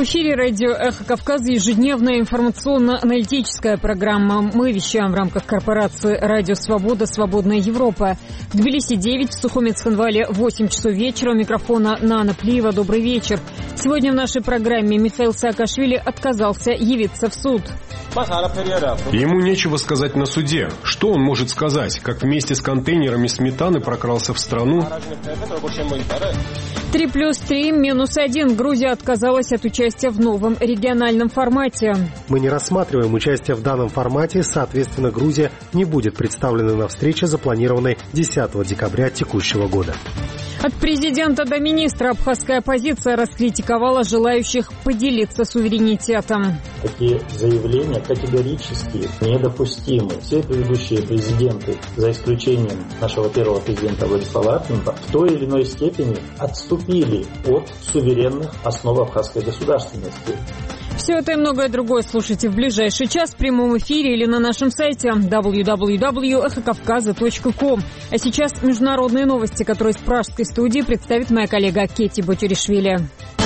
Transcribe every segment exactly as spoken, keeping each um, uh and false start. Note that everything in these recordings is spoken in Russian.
эфире радио «Эхо Кавказа» ежедневная информационно-аналитическая программа. Мы вещаем в рамках корпорации «Радио Свобода. Свободная Европа». В Тбилиси девять, в Сухуми Цхинвале восемь часов вечера. У микрофона Нана Плиева. Добрый вечер. Сегодня в нашей программе Михаил Саакашвили отказался явиться в суд. Ему нечего сказать на суде. Что он может сказать? Как вместе с контейнерами сметаны прокрался в страну? Три плюс три минус один. Грузия отказалась от участия в новом региональном формате. Мы не рассматриваем участие в данном формате, соответственно, Грузия не будет представлена на встрече, запланированной десятого декабря текущего года. От президента до министра абхазская оппозиция раскритиковала желающих поделиться суверенитетом. Такие заявления категорически недопустимы. Все предыдущие президенты, за исключением нашего первого президента Владислава Артеменко, в той или иной степени отступили от суверенных основ абхазской государственности. Все это и многое другое слушайте в ближайший час в прямом эфире или на нашем сайте дабл ю дабл ю дабл ю точка эхо кавказа точка ком. А сейчас международные новости, которые из пражской студии представит моя коллега Кетти Ботюришвили.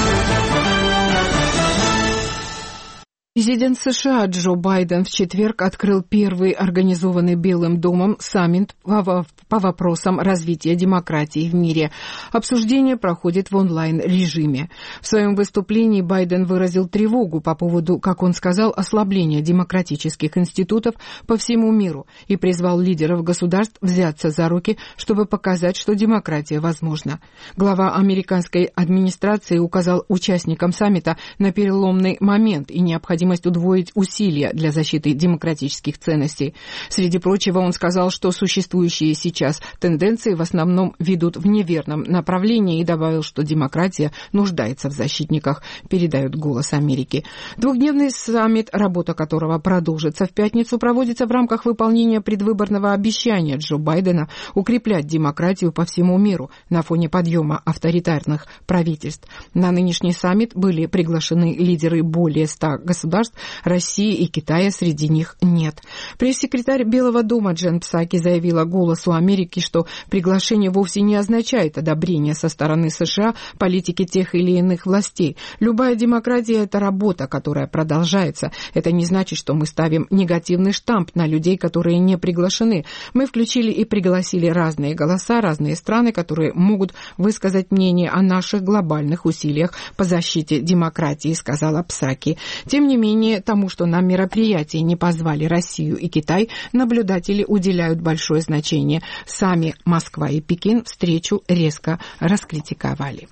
Президент США Джо Байден в четверг открыл первый организованный Белым домом саммит по вопросам развития демократии в мире. Обсуждение проходит в онлайн-режиме. В своем выступлении Байден выразил тревогу по поводу, как он сказал, ослабления демократических институтов по всему миру и призвал лидеров государств взяться за руки, чтобы показать, что демократия возможна. Глава американской администрации указал участникам саммита на переломный момент и необходимость удвоить усилия для защиты демократических ценностей. Среди прочего, он сказал, что существующие сейчас тенденции в основном ведут в неверном направлении и добавил, что демократия нуждается в защитниках, передает «Голос Америки». Двухдневный саммит, работа которого продолжится в пятницу, проводится в рамках выполнения предвыборного обещания Джо Байдена укреплять демократию по всему миру на фоне подъема авторитарных правительств. На нынешний саммит были приглашены лидеры более ста государств, России и Китая среди них нет. Пресс-секретарь Белого дома Джен Псаки заявила «Голосу Америки», что приглашение вовсе не означает одобрение со стороны США политики тех или иных властей. Любая демократия – это работа, которая продолжается. Это не значит, что мы ставим негативный штамп на людей, которые не приглашены. Мы включили и пригласили разные голоса, разные страны, которые могут высказать мнение о наших глобальных усилиях по защите демократии, сказала Псаки. Тем не менее, тому, что на мероприятии не позвали Россию и Китай, наблюдатели уделяют большое значение. Сами Москва и Пекин встречу резко раскритиковали.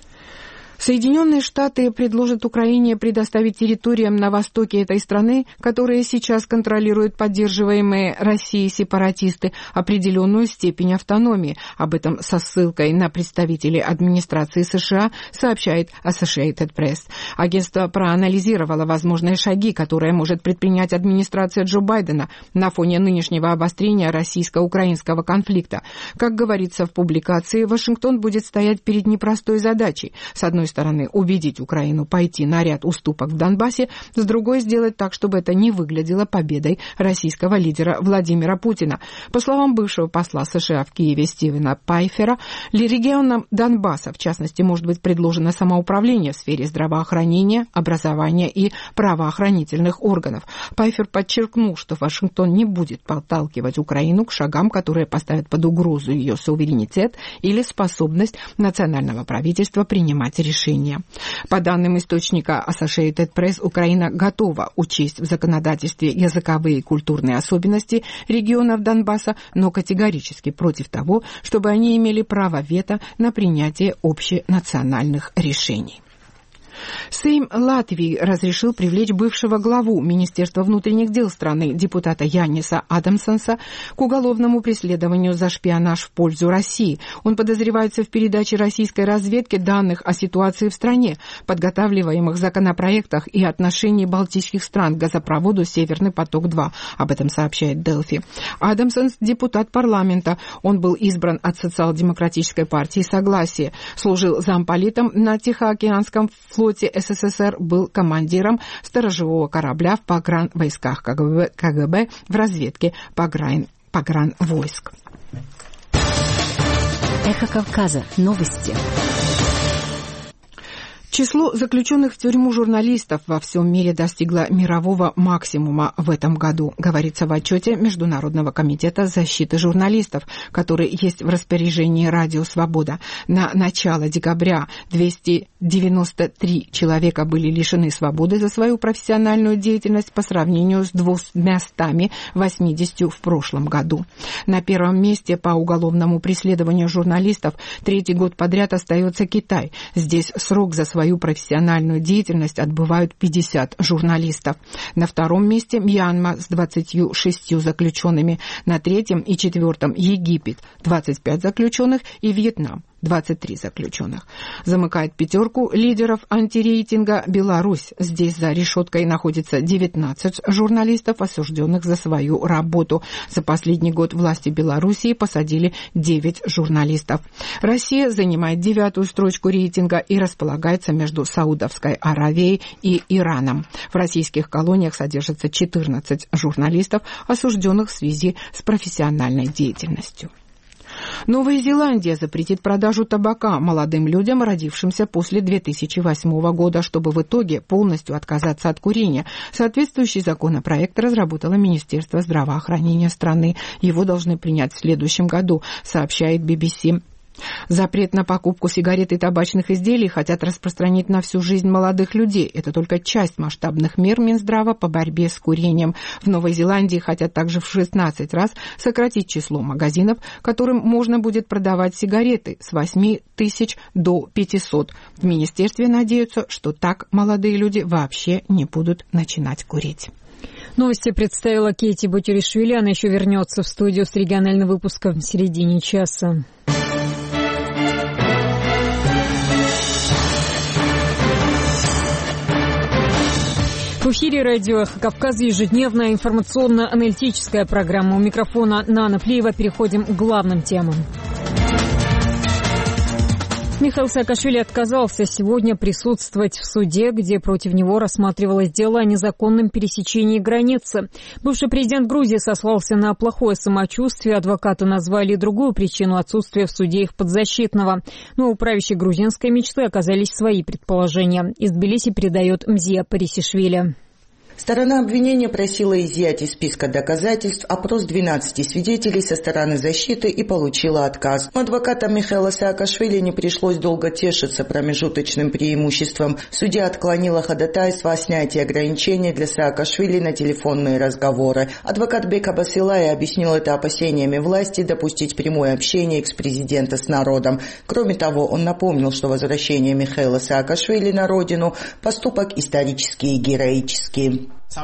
Соединенные Штаты предложат Украине предоставить территориям на востоке этой страны, которые сейчас контролируют поддерживаемые Россией сепаратисты, определенную степень автономии. Об этом со ссылкой на представителей администрации США сообщает Associated Press. Агентство проанализировало возможные шаги, которые может предпринять администрация Джо Байдена на фоне нынешнего обострения российско-украинского конфликта. Как говорится в публикации, Вашингтон будет стоять перед непростой задачей. С одной стороны, убедить Украину пойти на ряд уступок в Донбассе, с другой сделать так, чтобы это не выглядело победой российского лидера Владимира Путина. По словам бывшего посла США в Киеве Стивена Пайфера, регионам Донбасса, в частности, может быть предложено самоуправление в сфере здравоохранения, образования и правоохранительных органов. Пайфер подчеркнул, что Вашингтон не будет подталкивать Украину к шагам, которые поставят под угрозу ее суверенитет или способность национального правительства принимать решения. По данным источника Associated Press, Украина готова учесть в законодательстве языковые и культурные особенности регионов Донбасса, но категорически против того, чтобы они имели право вето на принятие общенациональных решений. Сейм Латвии разрешил привлечь бывшего главу Министерства внутренних дел страны, депутата Янниса Адамсонса, к уголовному преследованию за шпионаж в пользу России. Он подозревается в передаче российской разведке данных о ситуации в стране, подготавливаемых законопроектах и отношении балтийских стран к газопроводу «Северный поток-два». Об этом сообщает Делфи. Адамсонс – депутат парламента. Он был избран от социал-демократической партии «Согласие». Служил замполитом на Тихоокеанском флоте СССР, был командиром сторожевого корабля в погранвойсках КГБ, КГБ в разведке погран, погранвойск. Эхо Кавказа. Новости. Число заключенных в тюрьму журналистов во всем мире достигло мирового максимума в этом году, говорится в отчете Международного комитета защиты журналистов, который есть в распоряжении Радио Свобода. На начало декабря двести девяносто три человека были лишены свободы за свою профессиональную деятельность по сравнению с двумястами восьмидесятью в прошлом году. На первом месте по уголовному преследованию журналистов третий год подряд остается Китай. Здесь срок за свою профессиональную деятельность отбывают пятьдесят журналистов. На втором месте Мьянма с двадцатью шестью заключенными. На третьем и четвертом Египет двадцать пять заключенных и Вьетнам двадцать три заключенных. Замыкает пятерку лидеров антирейтинга Беларусь. Здесь за решеткой находится девятнадцать журналистов, осужденных за свою работу. За последний год власти Белоруссии посадили девять журналистов. Россия занимает девятую строчку рейтинга и располагается между Саудовской Аравией и Ираном. В российских колониях содержится четырнадцать журналистов, осужденных в связи с профессиональной деятельностью. Новая Зеландия запретит продажу табака молодым людям, родившимся после две тысячи восьмого года, чтобы в итоге полностью отказаться от курения. Соответствующий законопроект разработало Министерство здравоохранения страны. Его должны принять в следующем году, сообщает би би си. Запрет на покупку сигарет и табачных изделий хотят распространить на всю жизнь молодых людей. Это только часть масштабных мер Минздрава по борьбе с курением. В Новой Зеландии хотят также в шестнадцать раз сократить число магазинов, которым можно будет продавать сигареты, с восьми тысяч до пятисот. В министерстве надеются, что так молодые люди вообще не будут начинать курить. Новости представила Кейти Бутюришвили. Она еще вернется в студию с региональным выпуском в середине часа. В эфире радио «Эхо Кавказа» ежедневная информационно-аналитическая программа. У микрофона Нана Плиева. Переходим к главным темам. Михаил Саакашвили отказался сегодня присутствовать в суде, где против него рассматривалось дело о незаконном пересечении границы. Бывший президент Грузии сослался на плохое самочувствие. Адвокаты назвали другую причину отсутствия в суде их подзащитного. Но у правящей грузинской мечты оказались свои предположения. Из Тбилиси передает Мзия Парисишвили. Сторона обвинения просила изъять из списка доказательств опрос двенадцати свидетелей со стороны защиты и получила отказ. Но адвокатам Михаила Саакашвили не пришлось долго тешиться промежуточным преимуществом. Судья отклонила ходатайство о снятии ограничений для Саакашвили на телефонные разговоры. Адвокат Бека Басилай объяснил это опасениями власти допустить прямое общение экс-президента с народом. Кроме того, он напомнил, что возвращение Михаила Саакашвили на родину – поступок исторический и героический.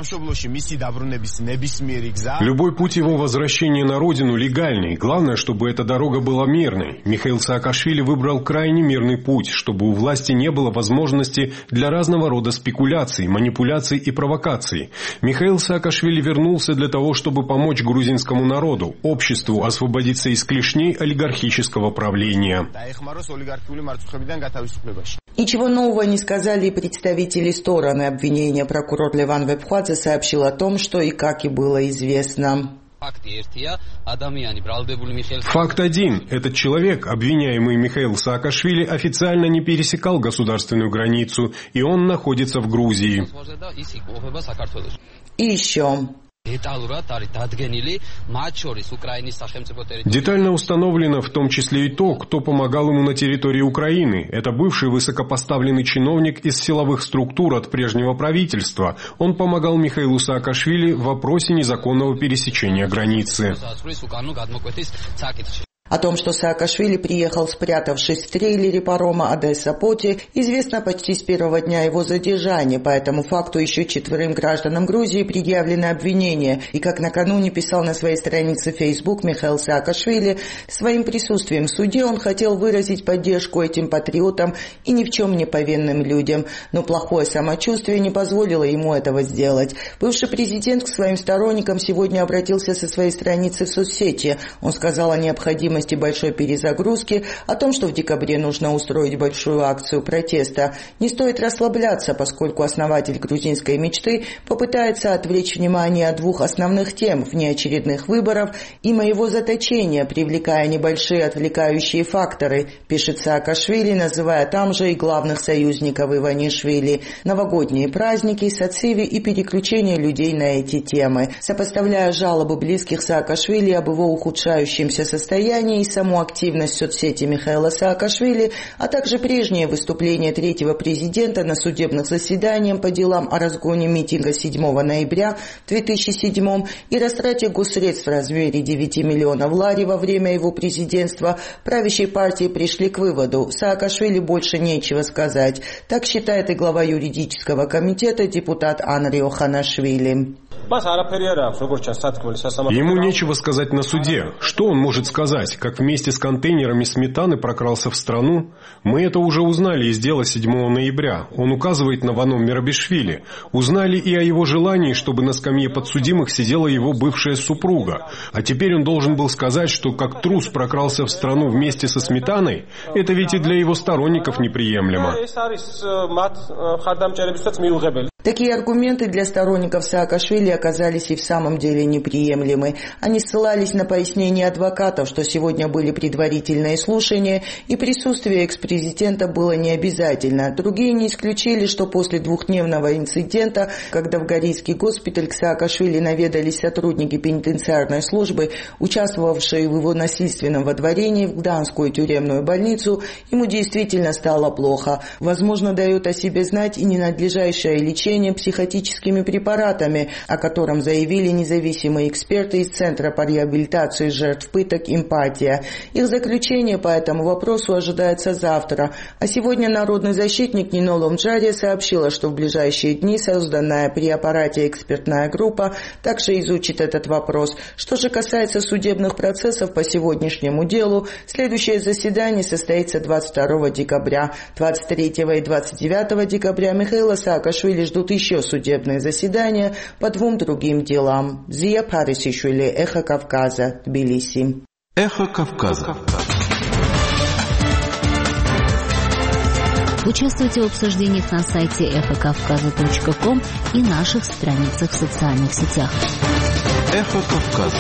Любой путь его возвращения на родину легальный. Главное, чтобы эта дорога была мирной. Михаил Саакашвили выбрал крайне мирный путь, чтобы у власти не было возможности для разного рода спекуляций, манипуляций и провокаций. Михаил Саакашвили вернулся для того, чтобы помочь грузинскому народу, обществу освободиться из клешней олигархического правления. Ничего нового не сказали и представители стороны обвинения. Прокурор Леван Вебхвадзе сообщил о том, что и как и было известно. Факт один. Этот человек, обвиняемый Михаил Саакашвили, официально не пересекал государственную границу, и он находится в Грузии. И еще... Детально установлено в том числе и то, кто помогал ему на территории Украины. Это бывший высокопоставленный чиновник из силовых структур от прежнего правительства. Он помогал Михаилу Саакашвили в вопросе незаконного пересечения границы. О том, что Саакашвили приехал, спрятавшись в трейлере парома Одесса-Поти, известно почти с первого дня его задержания. По этому факту еще четверым гражданам Грузии предъявлено обвинение. И как накануне писал на своей странице в Facebook Михаил Саакашвили, своим присутствием в суде он хотел выразить поддержку этим патриотам и ни в чем не повинным людям. Но плохое самочувствие не позволило ему этого сделать. Бывший президент к своим сторонникам сегодня обратился со своей страницы в соцсети. Он сказал о необходимости необходимости большой перезагрузки, о том, что в декабре нужно устроить большую акцию протеста. Не стоит расслабляться, поскольку основатель грузинской мечты попытается отвлечь внимание от двух основных тем – внеочередных выборов и моего заточения, привлекая небольшие отвлекающие факторы, пишет Саакашвили, называя там же и главных союзников Иванишвили, новогодние праздники, социви и переключение людей на эти темы. Сопоставляя жалобы близких Саакашвили об его ухудшающемся состоянии и саму активность в соцсети Михаила Саакашвили, а также прежние выступления третьего президента на судебных заседаниях по делам о разгоне митинга седьмого ноября две тысячи седьмого и растрате госсредств в размере девяти миллионов лари во время его президентства, правящей партии пришли к выводу: Саакашвили больше нечего сказать. Так считает и глава юридического комитета депутат Анрио Ханашвили. Ему нечего сказать на суде. Что он может сказать? Как вместе с контейнерами сметаны прокрался в страну? Мы это уже узнали из дела седьмого ноября. Он указывает на Вано Мерабишвили. Узнали и о его желании, чтобы на скамье подсудимых сидела его бывшая супруга. А теперь он должен был сказать, что как трус прокрался в страну вместе со сметаной. Это ведь и для его сторонников неприемлемо. Такие аргументы для сторонников Саакашвили оказались и в самом деле неприемлемы. Они ссылались на пояснение адвокатов, что сегодня были предварительные слушания, и присутствие экс-президента было необязательно. Другие не исключили, что после двухдневного инцидента, когда в Горийский госпиталь к Саакашвили наведались сотрудники пенитенциарной службы, участвовавшие в его насильственном водворении в Гданскую тюремную больницу, ему действительно стало плохо. Возможно, дает о себе знать и ненадлежащее лечение психотическими препаратами, о котором заявили независимые эксперты из Центра по реабилитации жертв пыток «Эмпатия». Их заключение по этому вопросу ожидается завтра. А сегодня народный защитник Нино Ломджария сообщила, что в ближайшие дни созданная при аппарате экспертная группа также изучит этот вопрос. Что же касается судебных процессов по сегодняшнему делу, следующее заседание состоится двадцать второго декабря. двадцать третьего и двадцать девятого декабря Михаила Саакашвили ждут еще судебные заседания по двум другим делам. Зия Парисишвили, Эхо Кавказа, Тбилиси. Эхо Кавказа. Участвуйте в обсуждениях на сайте эхо кавказа точка ком и наших страницах в социальных сетях. Эхо Кавказа.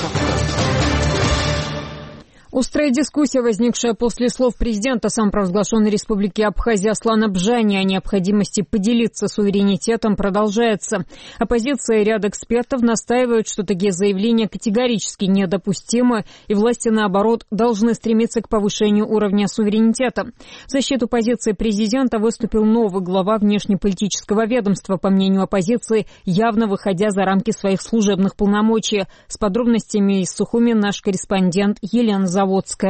Острая дискуссия, возникшая после слов президента самопровозглашенной республики Абхазия Аслана Бжани о необходимости поделиться суверенитетом, продолжается. Оппозиция и ряд экспертов настаивают, что такие заявления категорически недопустимы, и власти, наоборот, должны стремиться к повышению уровня суверенитета. В защиту позиции президента выступил новый глава внешнеполитического ведомства, по мнению оппозиции, явно выходя за рамки своих служебных полномочий. С подробностями из Сухуми наш корреспондент Елена Заводская.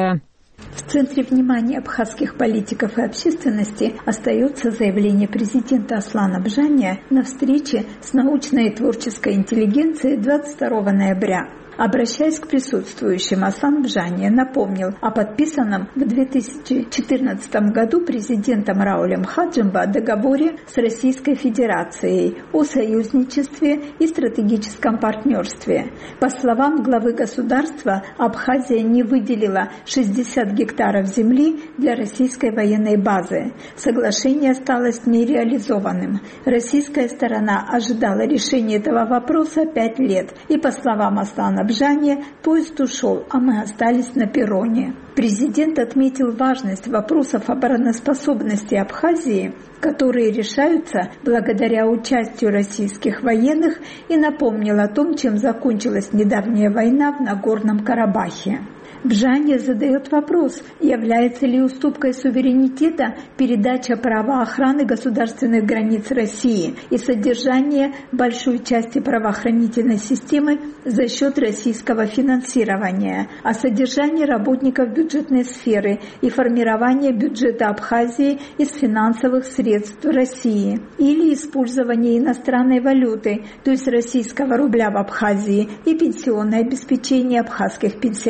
В центре внимания абхазских политиков и общественности остается заявление президента Аслана Бжани на встрече с научной и творческой интеллигенцией двадцать второго ноября. Обращаясь к присутствующим, Аслан Бжани напомнил о подписанном в две тысячи четырнадцатом году президентом Раулем Хаджимба договоре с Российской Федерацией о союзничестве и стратегическом партнерстве. По словам главы государства, Абхазия не выделила шестьдесят гектаров земли для российской военной базы. Соглашение осталось нереализованным. Российская сторона ожидала решения этого вопроса пять лет, и, по словам Аслана Бжани, поезд ушел, а мы остались на перроне. Президент отметил важность вопросов обороноспособности Абхазии, которые решаются благодаря участию российских военных, и напомнил о том, чем закончилась недавняя война в Нагорном Карабахе. Бжани задает вопрос, является ли уступкой суверенитета передача права охраны государственных границ России и содержание большой части правоохранительной системы за счет российского финансирования, а содержание работников бюджетной сферы и формирование бюджета Абхазии из финансовых средств России, или использование иностранной валюты, то есть российского рубля в Абхазии, и пенсионное обеспечение абхазских пенсионеров.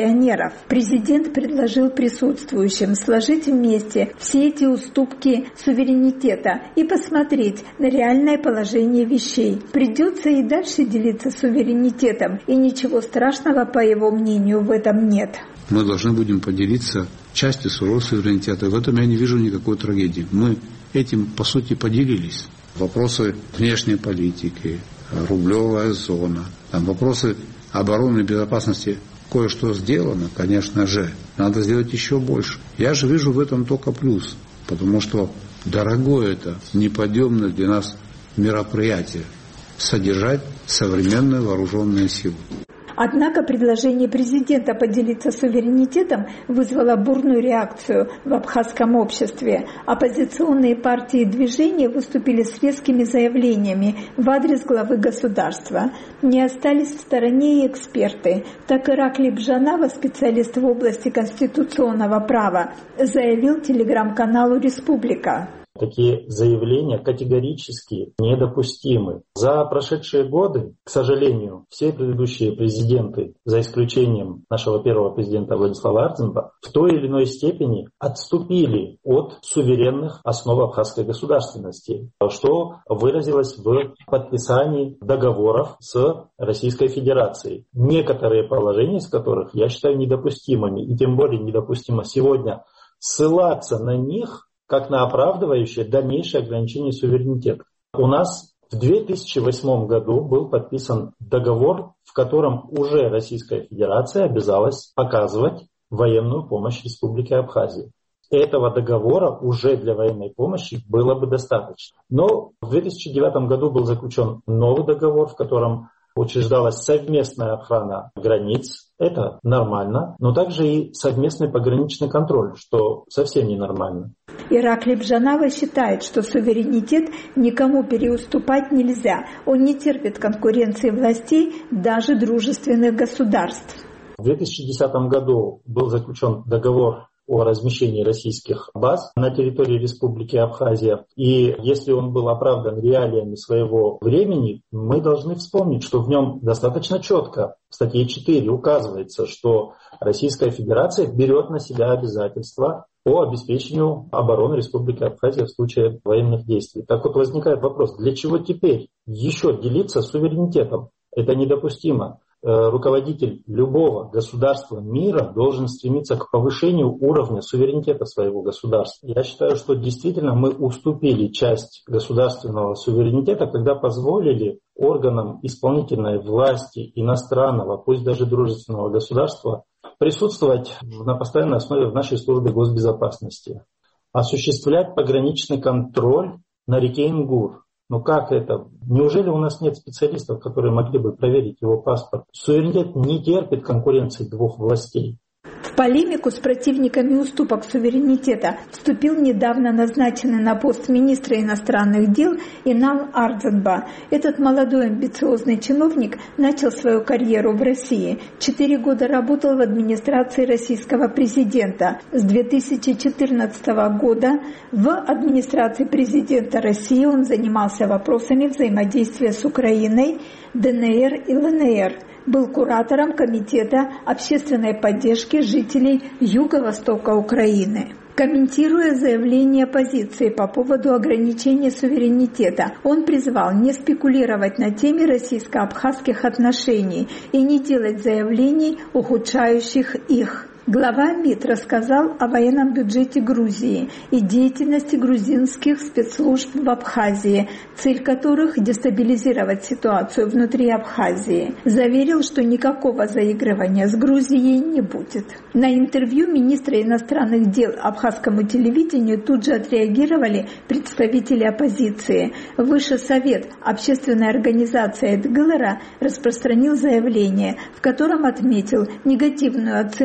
переговоров. Президент предложил присутствующим сложить вместе все эти уступки суверенитета и посмотреть на реальное положение вещей. Придется и дальше делиться суверенитетом, и ничего страшного, по его мнению, в этом нет. Мы должны будем поделиться частью своего суверенитета. В этом я не вижу никакой трагедии. Мы этим, по сути, поделились. Вопросы внешней политики, рублевая зона, там вопросы обороны и безопасности. Кое-что сделано, конечно же. Надо сделать еще больше. Я же вижу в этом только плюс, потому что дорогое это, неподъемное для нас мероприятие — содержать современные вооруженные силы. Однако предложение президента поделиться суверенитетом вызвало бурную реакцию в абхазском обществе. Оппозиционные партии и движения выступили с резкими заявлениями в адрес главы государства. Не остались в стороне и эксперты. Так Ираклий Бжанава, специалист в области конституционного права, заявил телеграм-каналу «Республика». Такие заявления категорически недопустимы. За прошедшие годы, к сожалению, все предыдущие президенты, за исключением нашего первого президента Владислава Артемба, в той или иной степени отступили от суверенных основ абхазской государственности, что выразилось в подписании договоров с Российской Федерацией, некоторые положения из которых я считаю недопустимыми, и тем более недопустимо сегодня ссылаться на них как на оправдывающее дальнейшее ограничение суверенитета. У нас в две тысячи восьмом году был подписан договор, в котором уже Российская Федерация обязалась оказывать военную помощь Республике Абхазия. Этого договора уже для военной помощи было бы достаточно. Но в две тысячи девятом году был заключен новый договор, в котором учреждалась совместная охрана границ. Это нормально, но также и совместный пограничный контроль, что совсем ненормально. Ираклий Бжанава считает, что суверенитет никому переуступать нельзя. Он не терпит конкуренции властей, даже дружественных государств. В две тысячи десятом году был заключен договор о размещении российских баз на территории Республики Абхазия. И если он был оправдан реалиями своего времени, мы должны вспомнить, что в нем достаточно четко в статье четыре указывается, что Российская Федерация берет на себя обязательства по обеспечению обороны Республики Абхазия в случае военных действий. Так вот возникает вопрос, для чего теперь еще делиться суверенитетом? Это недопустимо. Руководитель любого государства мира должен стремиться к повышению уровня суверенитета своего государства. Я считаю, что действительно мы уступили часть государственного суверенитета, когда позволили органам исполнительной власти иностранного, пусть даже дружественного государства, присутствовать на постоянной основе в нашей службе госбезопасности, осуществлять пограничный контроль на реке Ингур. Ну как это? Неужели у нас нет специалистов, которые могли бы проверить его паспорт? Суверенитет не терпит конкуренции двух властей. В полемику с противниками уступок суверенитета вступил недавно назначенный на пост министра иностранных дел Инал Ардзанба. Этот молодой амбициозный чиновник начал свою карьеру в России. Четыре года работал в администрации российского президента. С две тысячи четырнадцатого года в администрации президента России он занимался вопросами взаимодействия с Украиной, ДНР и ЛНР. Был куратором Комитета общественной поддержки жителей Юго-Востока Украины. Комментируя заявление оппозиции по поводу ограничения суверенитета, он призвал не спекулировать на теме российско-абхазских отношений и не делать заявлений, ухудшающих их. Глава МИД рассказал о военном бюджете Грузии и деятельности грузинских спецслужб в Абхазии, цель которых – дестабилизировать ситуацию внутри Абхазии. Заверил, что никакого заигрывания с Грузией не будет. На интервью министра иностранных дел абхазскому телевидению тут же отреагировали представители оппозиции. Высший совет общественной организации ЭДГЛРа распространил заявление, в котором отметил негативную оценку данных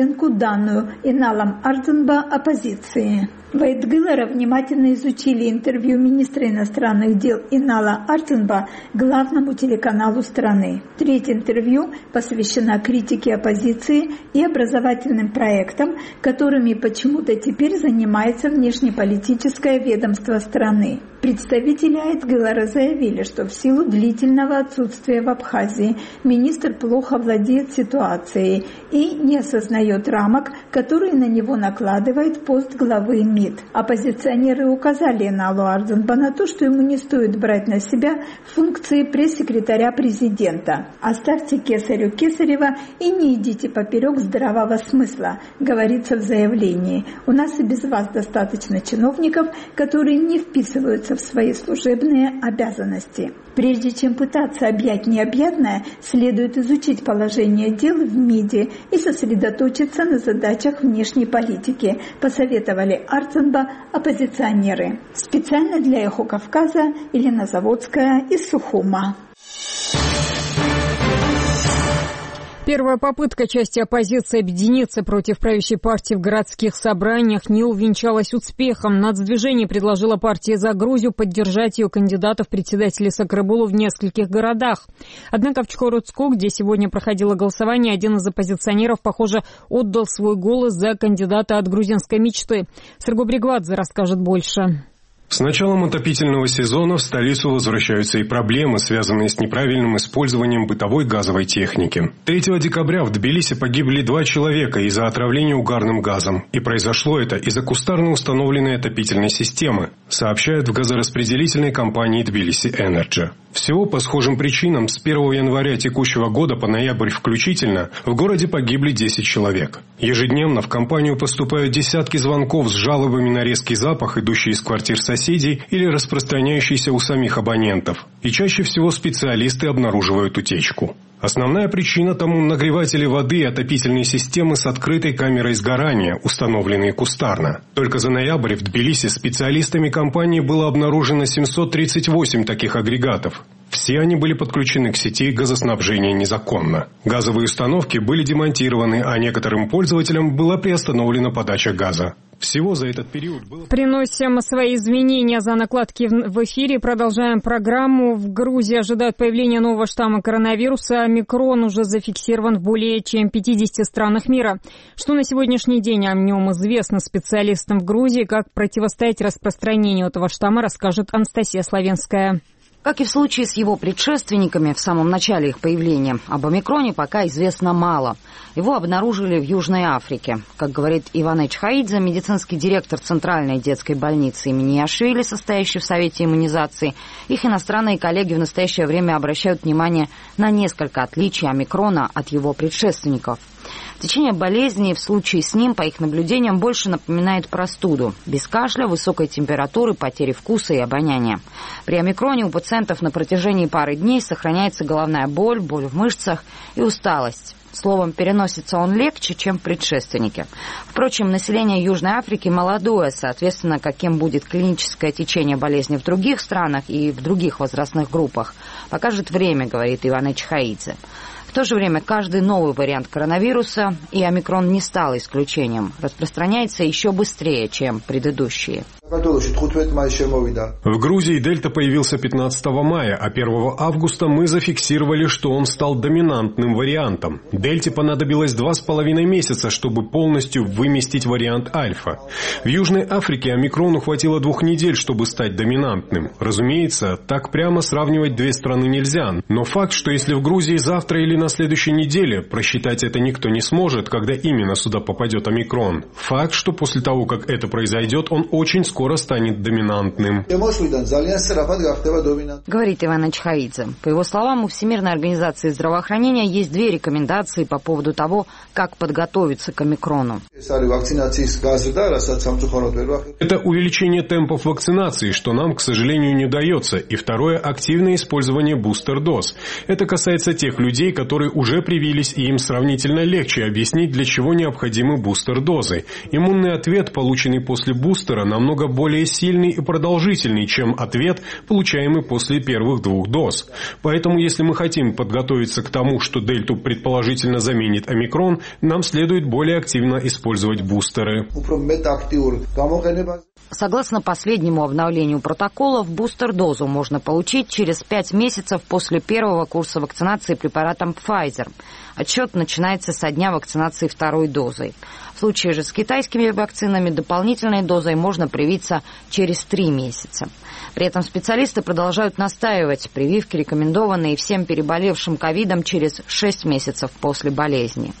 данную Иналом Ардзанба оппозиции. Ваид Гылара внимательно изучили интервью министра иностранных дел Инала Ардзанба главному телеканалу страны. Треть интервью посвящена критике оппозиции и образовательным проектам, которыми почему-то теперь занимается внешнеполитическое ведомство страны. Представители Айтгылара заявили, что в силу длительного отсутствия в Абхазии министр плохо владеет ситуацией и не осознает рамок, которые на него накладывает пост главы МИД. Оппозиционеры указали Иналу Ардзанба на то, что ему не стоит брать на себя функции пресс-секретаря президента. «Оставьте кесарю кесарева и не идите поперек здравого смысла», говорится в заявлении. «У нас и без вас достаточно чиновников, которые не вписываются в свои служебные обязанности». Прежде чем пытаться объять необъятное, следует изучить положение дел в МИДе и сосредоточиться на задачах внешней политики, посоветовали Ардзанба оппозиционеры. Специально для «Эхо Кавказа» Елена Заводская из Сухума. Первая попытка части оппозиции объединиться против правящей партии в городских собраниях не увенчалась успехом. Нацдвижение предложило партии «За Грузию» поддержать ее кандидата в председатели Сакрабулу в нескольких городах. Однако в Чхородску, где сегодня проходило голосование, один из оппозиционеров, похоже, отдал свой голос за кандидата от грузинской мечты. Сергей Бригвадзе расскажет больше. С началом отопительного сезона в столицу возвращаются и проблемы, связанные с неправильным использованием бытовой газовой техники. третьего декабря в Тбилиси погибли два человека из-за отравления угарным газом. И произошло это из-за кустарно установленной отопительной системы, сообщают в газораспределительной компании Тбилиси Энерджи. Всего по схожим причинам с первого января текущего года по ноябрь включительно в городе погибли десять человек. Ежедневно в компанию поступают десятки звонков с жалобами на резкий запах, идущий из квартир соседей или распространяющийся у самих абонентов. И чаще всего специалисты обнаруживают утечку. Основная причина тому нагреватели воды и отопительные системы с открытой камерой сгорания, установленные кустарно. Только за ноябрь в Тбилиси специалистами компании было обнаружено семьсот тридцать восемь таких агрегатов. Все они были подключены к сети газоснабжения незаконно. Газовые установки были демонтированы, а некоторым пользователям была приостановлена подача газа. Всего за этот период было... Приносим свои извинения за накладки в эфире. Продолжаем программу. В Грузии ожидают появления нового штамма коронавируса. Омикрон уже зафиксирован в более чем пятидесяти странах мира. Что на сегодняшний день о нем известно специалистам в Грузии, как противостоять распространению этого штамма, расскажет Анастасия Славенская. Как и в случае с его предшественниками в самом начале их появления, об омикроне пока известно мало. Его обнаружили в Южной Африке. Как говорит Иван Чхаидзе, медицинский директор Центральной детской больницы имени Яшвили, состоящей в Совете иммунизации, их иностранные коллеги в настоящее время обращают внимание на несколько отличий омикрона от его предшественников. Течение болезни в случае с ним, по их наблюдениям, больше напоминает простуду. Без кашля, высокой температуры, потери вкуса и обоняния. При омикроне у пациентов на протяжении пары дней сохраняется головная боль, боль в мышцах и усталость. Словом, переносится он легче, чем предшественники. Впрочем, население Южной Африки молодое, соответственно, каким будет клиническое течение болезни в других странах и в других возрастных группах, покажет время, говорит Иван Чхаидзе. В то же время каждый новый вариант коронавируса, и омикрон не стал исключением, распространяется еще быстрее, чем предыдущие. В Грузии дельта появился пятнадцатого мая, а первого августа мы зафиксировали, что он стал доминантным вариантом. Дельте понадобилось два с половиной месяца, чтобы полностью выместить вариант альфа. В Южной Африке омикрону хватило двух недель, чтобы стать доминантным. Разумеется, так прямо сравнивать две страны нельзя, но факт, что если в Грузии завтра или на следующей неделе, просчитать это никто не сможет, когда именно сюда попадет омикрон. Факт, что после того, как это произойдет, он очень скоро скоро станет доминантным. Говорит Иван Чхаидзе. По его словам, у Всемирной организации здравоохранения есть две рекомендации по поводу того, как подготовиться к омикрону. Это увеличение темпов вакцинации, что нам, к сожалению, не удается. И второе – активное использование бустер-доз. Это касается тех людей, которые уже привились, и им сравнительно легче объяснить, для чего необходимы бустер-дозы. Иммунный ответ, полученный после бустера, намного более сильный и продолжительный, чем ответ, получаемый после первых двух доз. Поэтому, если мы хотим подготовиться к тому, что дельту предположительно заменит омикрон, нам следует более активно использовать бустеры. Согласно последнему обновлению протоколов, бустер-дозу можно получить через пять месяцев после первого курса вакцинации препаратом Pfizer. Отсчет начинается со дня вакцинации второй дозой. В случае же с китайскими вакцинами дополнительной дозой можно привиться через три месяца. При этом специалисты продолжают настаивать, прививки рекомендованы и всем переболевшим ковидом через шесть месяцев после болезни.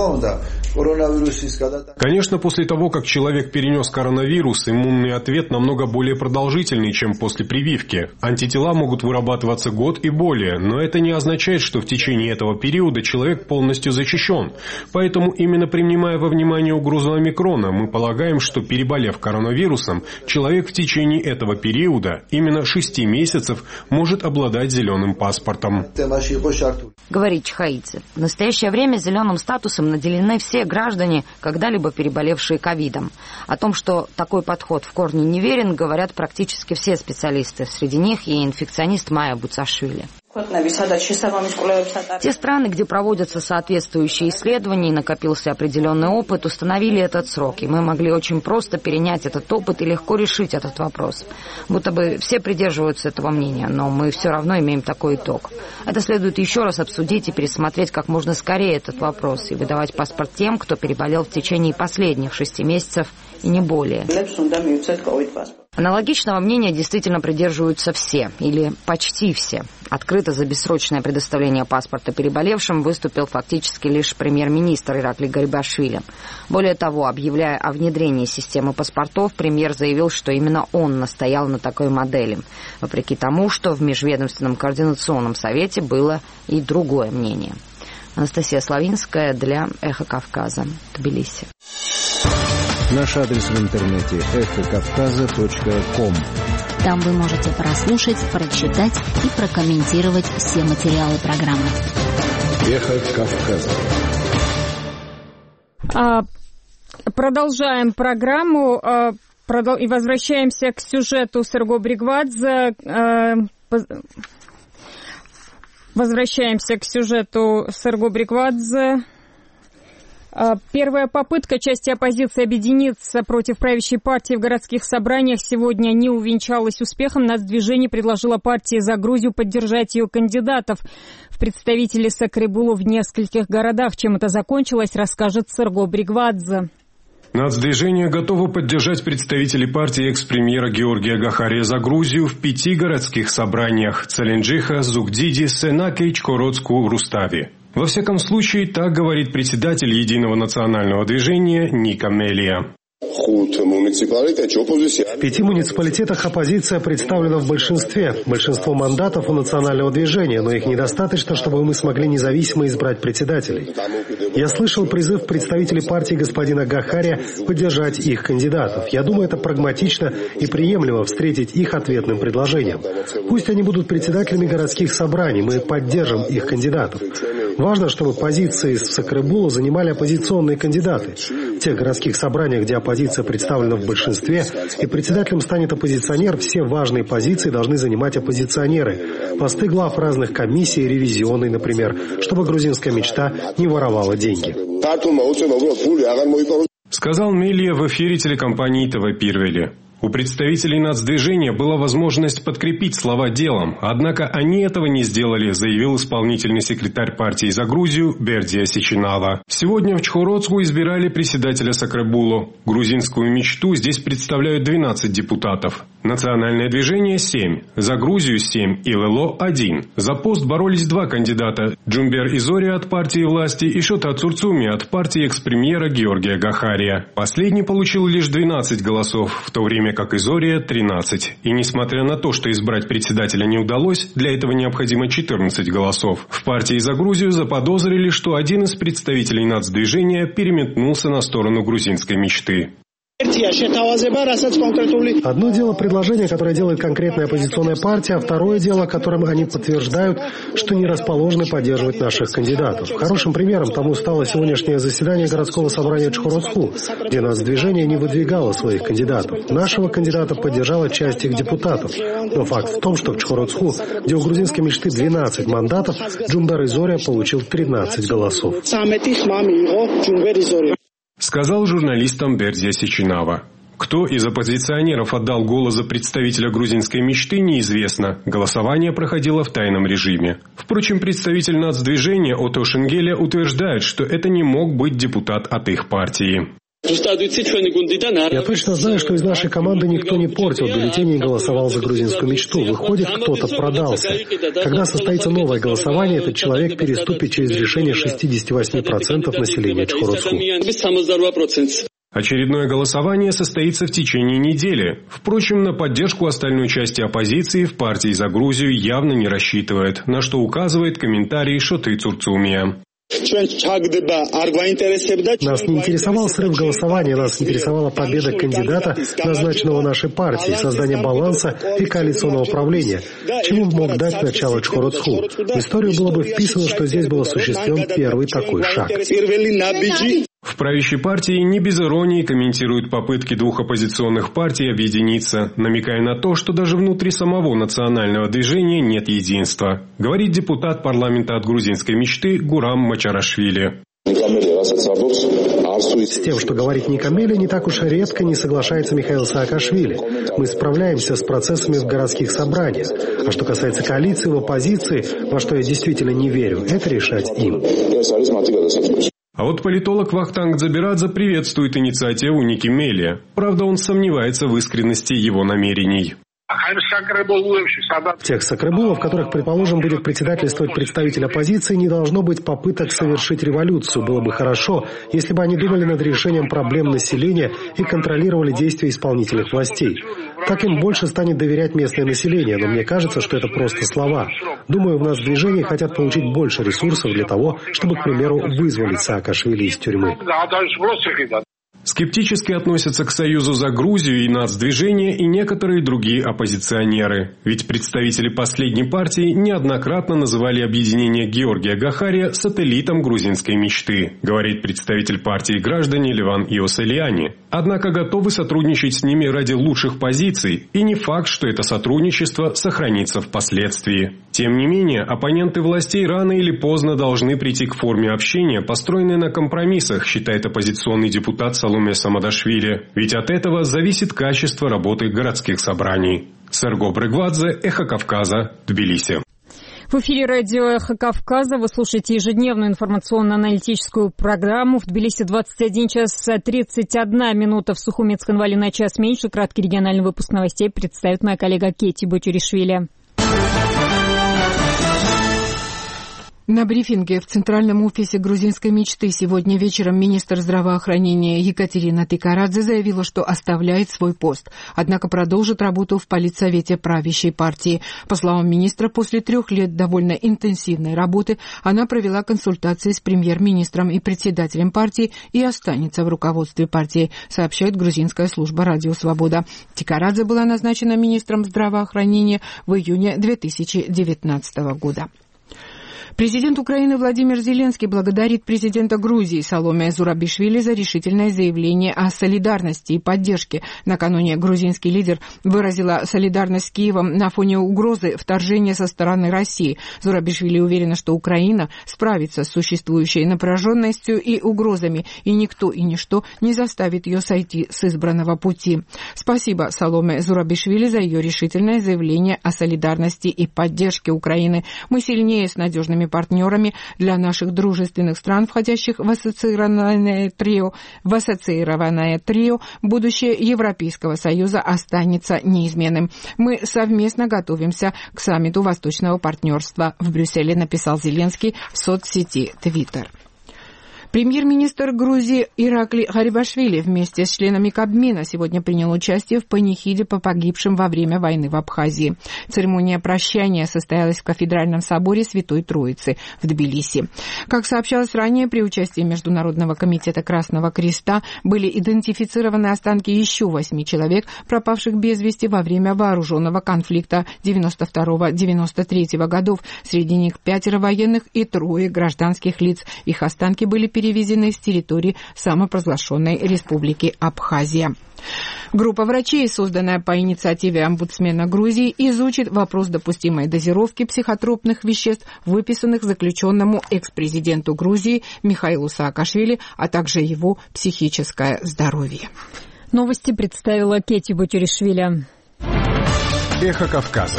Конечно, после того, как человек перенес коронавирус, иммунный ответ намного более продолжительный, чем после прививки. Антитела могут вырабатываться год и более, но это не означает, что в течение этого периода человек полностью защищен. Поэтому, именно принимая во внимание угрозу омикрона, мы полагаем, что, переболев коронавирусом, человек в течение этого периода, именно шести месяцев, может обладать зеленым паспортом. Говорит Чхаидзе. В настоящее время зеленым статусом наделены все граждане, когда-либо переболевшие ковидом. О том, что такой подход в корне неверен, говорят практически все специалисты. Среди них и инфекционист Майя Буцашвили. Те страны, где проводятся соответствующие исследования и накопился определенный опыт, установили этот срок, и мы могли очень просто перенять этот опыт и легко решить этот вопрос. Будто бы все придерживаются этого мнения, но мы все равно имеем такой итог. Это следует еще раз обсудить и пересмотреть как можно скорее этот вопрос и выдавать паспорт тем, кто переболел в течение последних шести месяцев и не более. Аналогичного мнения действительно придерживаются все, или почти все. Открыто за бессрочное предоставление паспорта переболевшим выступил фактически лишь премьер-министр Иракли Гарибашвили. Более того, объявляя о внедрении системы паспортов, премьер заявил, что именно он настоял на такой модели, вопреки тому, что в Межведомственном координационном совете было и другое мнение. Анастасия Славинская для «Эхо Кавказа», Тбилиси. Наш адрес в интернете эхо кавказа точка ком. Там вы можете прослушать, прочитать и прокомментировать все материалы программы. Эхо Кавказа. А, продолжаем программу а, продол- и возвращаемся к сюжету Серго Бригвадзе. А, поз- возвращаемся к сюжету Серго Бригвадзе. Первая попытка части оппозиции объединиться против правящей партии в городских собраниях сегодня не увенчалась успехом. Нацдвижение предложило партии «За Грузию» поддержать ее кандидатов в представители Сакребулу в нескольких городах. Чем это закончилось, расскажет Серго Бригвадзе. Нацдвижение готово поддержать представителей партии экс-премьера Георгия Гахария «За Грузию» в пяти городских собраниях – Целенджиха, Зугдиди, Сенаке, Чкородску, Руставе. Во всяком случае, так говорит председатель Единого национального движения Ника Мелия. В пяти муниципалитетах оппозиция представлена в большинстве. Большинство мандатов у национального движения, но их недостаточно, чтобы мы смогли независимо избрать председателей. Я слышал призыв представителей партии господина Гахария поддержать их кандидатов. Я думаю, это прагматично и приемлемо встретить их ответным предложением. Пусть они будут председателями городских собраний, мы поддержим их кандидатов. Важно, чтобы позиции в Сакребулу занимали оппозиционные кандидаты. В тех городских собраниях, где оппозиция представлена в большинстве, и председателем станет оппозиционер, все важные позиции должны занимать оппозиционеры. Посты глав разных комиссий, ревизионной, например, чтобы грузинская мечта не воровала деньги. Сказал Мелия в эфире телекомпании ТВ Пирвели. У представителей нацдвижения была возможность подкрепить слова делом, однако они этого не сделали, заявил исполнительный секретарь партии «За Грузию» Бердия Сичинава. Сегодня в Чхородску избирали председателя Сакребулу. Грузинскую мечту здесь представляют двенадцать депутатов. Национальное движение – семь, «За Грузию» – семь и ЛЛО – один. За пост боролись два кандидата – Джумбер Изори от партии власти и Шота Цурцуми от партии экс-премьера Георгия Гахария. Последний получил лишь двенадцать голосов, в то время как Изория – тринадцать. И несмотря на то, что избрать председателя не удалось, для этого необходимо четырнадцать голосов. В партии «За Грузию» заподозрили, что один из представителей нацдвижения переметнулся на сторону грузинской мечты. Одно дело предложение, которое делает конкретная оппозиционная партия, а второе дело, которым они подтверждают, что не расположены поддерживать наших кандидатов. Хорошим примером тому стало сегодняшнее заседание городского собрания Чхородсху, где нацдвижение не выдвигало своих кандидатов. Нашего кандидата поддержала часть их депутатов. Но факт в том, что в Чхородсху, где у грузинской мечты двенадцать мандатов, Джумбер Изория получил тринадцать голосов. Сказал журналистам Бердия Сечинава. Кто из оппозиционеров отдал голос за представителя грузинской мечты, неизвестно. Голосование проходило в тайном режиме. Впрочем, представитель нацдвижения Ото Шенгеля утверждает, что это не мог быть депутат от их партии. Я точно знаю, что из нашей команды никто не портил бюллетени и голосовал за грузинскую мечту. Выходит, кто-то продался. Когда состоится новое голосование, этот человек переступит через решение шестьдесят восемь процентов населения Чхородсху. Очередное голосование состоится в течение недели. Впрочем, на поддержку остальной части оппозиции в партии «За Грузию» явно не рассчитывает, на что указывает комментарий Шоты Цурцумия. Нас не интересовал срыв голосования, нас интересовала победа кандидата, назначенного нашей партией, создание баланса и коалиционного правления, чему мог дать начало Чхородсху. В историю было бы вписано, что здесь был осуществлен первый такой шаг. В правящей партии не без иронии комментируют попытки двух оппозиционных партий объединиться, намекая на то, что даже внутри самого национального движения нет единства, говорит депутат парламента от грузинской мечты Гурам Мачарашвили. С тем, что говорит Никамеля, не так уж редко не соглашается Михаил Саакашвили. Мы справляемся с процессами в городских собраниях. А что касается коалиции в оппозиции, во что я действительно не верю, это решать им. А вот политолог Вахтанг Дзабирадзе приветствует инициативу Никамеля. Правда, он сомневается в искренности его намерений. В тех сакребулах, в которых, предположим, будет председательствовать представитель оппозиции, не должно быть попыток совершить революцию. Было бы хорошо, если бы они думали над решением проблем населения и контролировали действия исполнительных властей. Так им больше станет доверять местное население, но мне кажется, что это просто слова. Думаю, в нас в движении хотят получить больше ресурсов для того, чтобы, к примеру, вызволить Саакашвили из тюрьмы. Скептически относятся к Союзу за Грузию и нацдвижение и некоторые другие оппозиционеры. Ведь представители последней партии неоднократно называли объединение Георгия Гахария сателлитом грузинской мечты, говорит представитель партии «Граждане» Леван Иосельяни. Однако готовы сотрудничать с ними ради лучших позиций, и не факт, что это сотрудничество сохранится впоследствии. Тем не менее, оппоненты властей рано или поздно должны прийти к форме общения, построенной на компромиссах, считает оппозиционный депутат Саломе Самадашвили. Ведь от этого зависит качество работы городских собраний. Серго Брыгвадзе, Эхо Кавказа, Тбилиси. В эфире радио «Эхо Кавказа» вы слушаете ежедневную информационно-аналитическую программу. В Тбилиси двадцать один час тридцать одна минута, в Сухумецком-Нвале на час меньше. Краткий региональный выпуск новостей представит моя коллега Кетти Бочуришвили. На брифинге в Центральном офисе грузинской мечты сегодня вечером министр здравоохранения Екатерина Тикарадзе заявила, что оставляет свой пост, однако продолжит работу в политсовете правящей партии. По словам министра, после трех лет довольно интенсивной работы она провела консультации с премьер-министром и председателем партии и останется в руководстве партии, сообщает грузинская служба «Радио Свобода». Тикарадзе была назначена министром здравоохранения в июне две тысячи девятнадцатого года. Президент Украины Владимир Зеленский благодарит президента Грузии Саломе Зурабишвили за решительное заявление о солидарности и поддержке. Накануне грузинский лидер выразила солидарность с Киевом на фоне угрозы вторжения со стороны России. Зурабишвили уверена, что Украина справится с существующей напряженностью и угрозами, и никто и ничто не заставит ее сойти с избранного пути. Спасибо Саломе Зурабишвили за ее решительное заявление о солидарности и поддержке Украины. Мы сильнее с надежными партнерами для наших дружественных стран, входящих в ассоциированное трио. В ассоциированное трио будущее Европейского Союза останется неизменным. Мы совместно готовимся к саммиту Восточного партнерства в Брюсселе, написал Зеленский в соцсети Twitter. Премьер-министр Грузии Иракли Гарибашвили вместе с членами Кабмина сегодня принял участие в панихиде по погибшим во время войны в Абхазии. Церемония прощания состоялась в кафедральном соборе Святой Троицы в Тбилиси. Как сообщалось ранее, при участии Международного комитета Красного Креста были идентифицированы останки еще восьми человек, пропавших без вести во время вооруженного конфликта девяносто второго — девяносто третьего годов. Среди них пятеро военных и трое гражданских лиц. Их останки были переведены перевезены с территории самопровозглашенной Республики Абхазия. Группа врачей, созданная по инициативе омбудсмена Грузии, изучит вопрос допустимой дозировки психотропных веществ, выписанных заключенному экс-президенту Грузии Михаилу Саакашвили, а также его психическое здоровье. Новости представила Кетти Бутюришвили. Эхо Кавказа.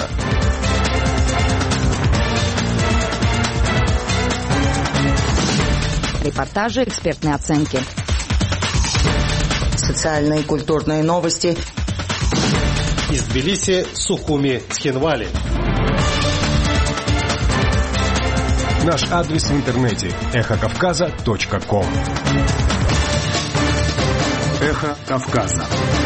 Репортажи, экспертные оценки. Социальные и культурные новости. Из Тбилиси, Сухуми, Цхинвали. Наш адрес в интернете эхо кавказа точка ком. Эхо Кавказа.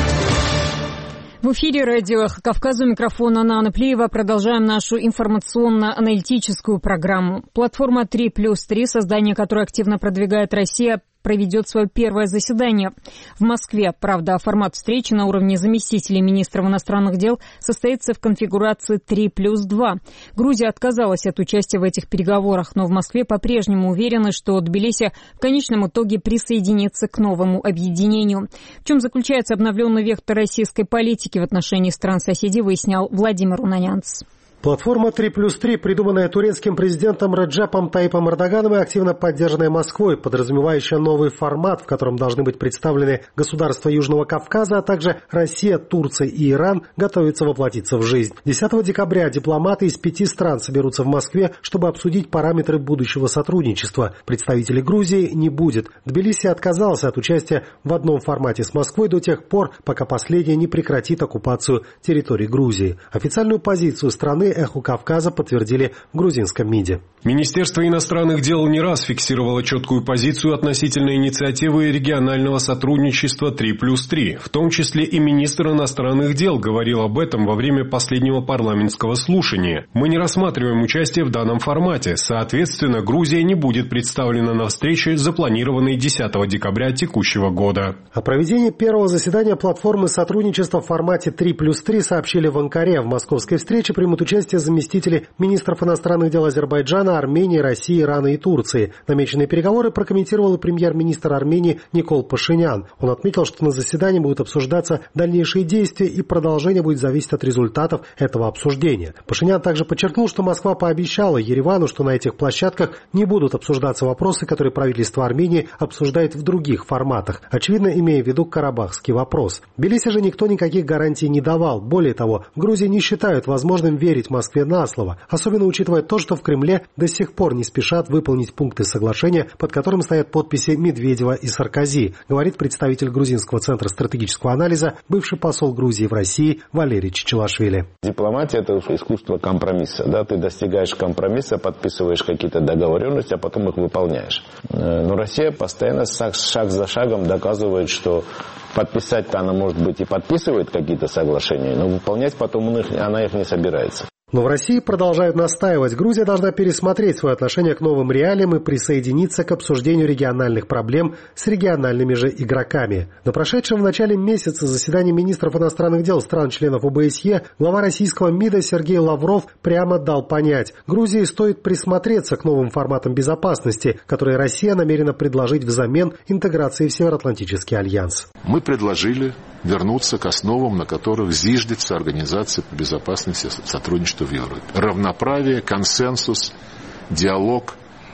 В эфире радио «Эхо Кавказа», у микрофона Нана Плиева. Продолжаем нашу информационно-аналитическую программу. Платформа три плюс три, создание которой активно продвигает Россия, проведет свое первое заседание в Москве. Правда, формат встречи на уровне заместителей министров иностранных дел состоится в конфигурации три плюс два. Грузия отказалась от участия в этих переговорах, но в Москве по-прежнему уверены, что Тбилиси в конечном итоге присоединится к новому объединению. В чем заключается обновленный вектор российской политики в отношении стран-соседей, выяснял Владимир Унанянц. Платформа три плюс три, придуманная турецким президентом Реджепом Таипом Эрдоганом и активно поддержанная Москвой, подразумевающая новый формат, в котором должны быть представлены государства Южного Кавказа, а также Россия, Турция и Иран, готовится воплотиться в жизнь. десятого декабря дипломаты из пяти стран соберутся в Москве, чтобы обсудить параметры будущего сотрудничества. Представителей Грузии не будет. Тбилиси отказался от участия в одном формате с Москвой до тех пор, пока последняя не прекратит оккупацию территории Грузии. Официальную позицию страны «Эхо Кавказа» подтвердили в грузинском МИДе. Министерство иностранных дел не раз фиксировало четкую позицию относительно инициативы регионального сотрудничества три плюс три. В том числе и министр иностранных дел говорил об этом во время последнего парламентского слушания. Мы не рассматриваем участие в данном формате. Соответственно, Грузия не будет представлена на встрече, запланированной десятого декабря текущего года. О проведении первого заседания платформы сотрудничества в формате три плюс три сообщили в Анкаре. В московской встрече примут участие заместители министров иностранных дел Азербайджана, Армении, России, Ирана и Турции. Намеченные переговоры прокомментировал и премьер-министр Армении Никол Пашинян. Он отметил, что на заседании будут обсуждаться дальнейшие действия и продолжение будет зависеть от результатов этого обсуждения. Пашинян также подчеркнул, что Москва пообещала Еревану, что на этих площадках не будут обсуждаться вопросы, которые правительство Армении обсуждает в других форматах, очевидно, имея в виду карабахский вопрос. Тбилиси же никто никаких гарантий не давал. Более того, в Грузии не считают возможным верить Москве на слово, особенно учитывая то, что в Кремле до сих пор не спешат выполнить пункты соглашения, под которым стоят подписи Медведева и Саркози, говорит представитель Грузинского центра стратегического анализа, бывший посол Грузии в России Валерий Чичилашвили. Дипломатия – это искусство компромисса. Да? Ты достигаешь компромисса, подписываешь какие-то договоренности, а потом их выполняешь. Но Россия постоянно шаг, шаг за шагом доказывает, что подписать-то она, может быть, и подписывает какие-то соглашения, но выполнять потом она их не собирается. Но в России продолжают настаивать. Грузия должна пересмотреть свое отношение к новым реалиям и присоединиться к обсуждению региональных проблем с региональными же игроками. На прошедшем в начале месяца заседании министров иностранных дел стран-членов о бэ эс е глава российского МИДа Сергей Лавров прямо дал понять, Грузии стоит присмотреться к новым форматам безопасности, которые Россия намерена предложить взамен интеграции в Североатлантический альянс. Мы предложили вернуться к основам, на которых зиждется Организация по безопасности и сотрудничеству в Европе. Равноправие, консенсус, диалог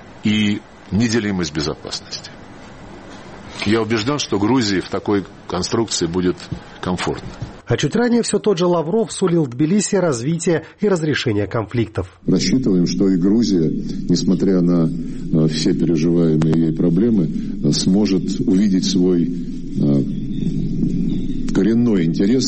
и неделимость безопасности. Я убежден, что Грузии в такой конструкции будет комфортно. А чуть ранее все тот же Лавров сулил Тбилиси развитие и разрешение конфликтов. Рассчитываем, что и Грузия, несмотря на все переживаемые ей проблемы, сможет увидеть свой коренной интерес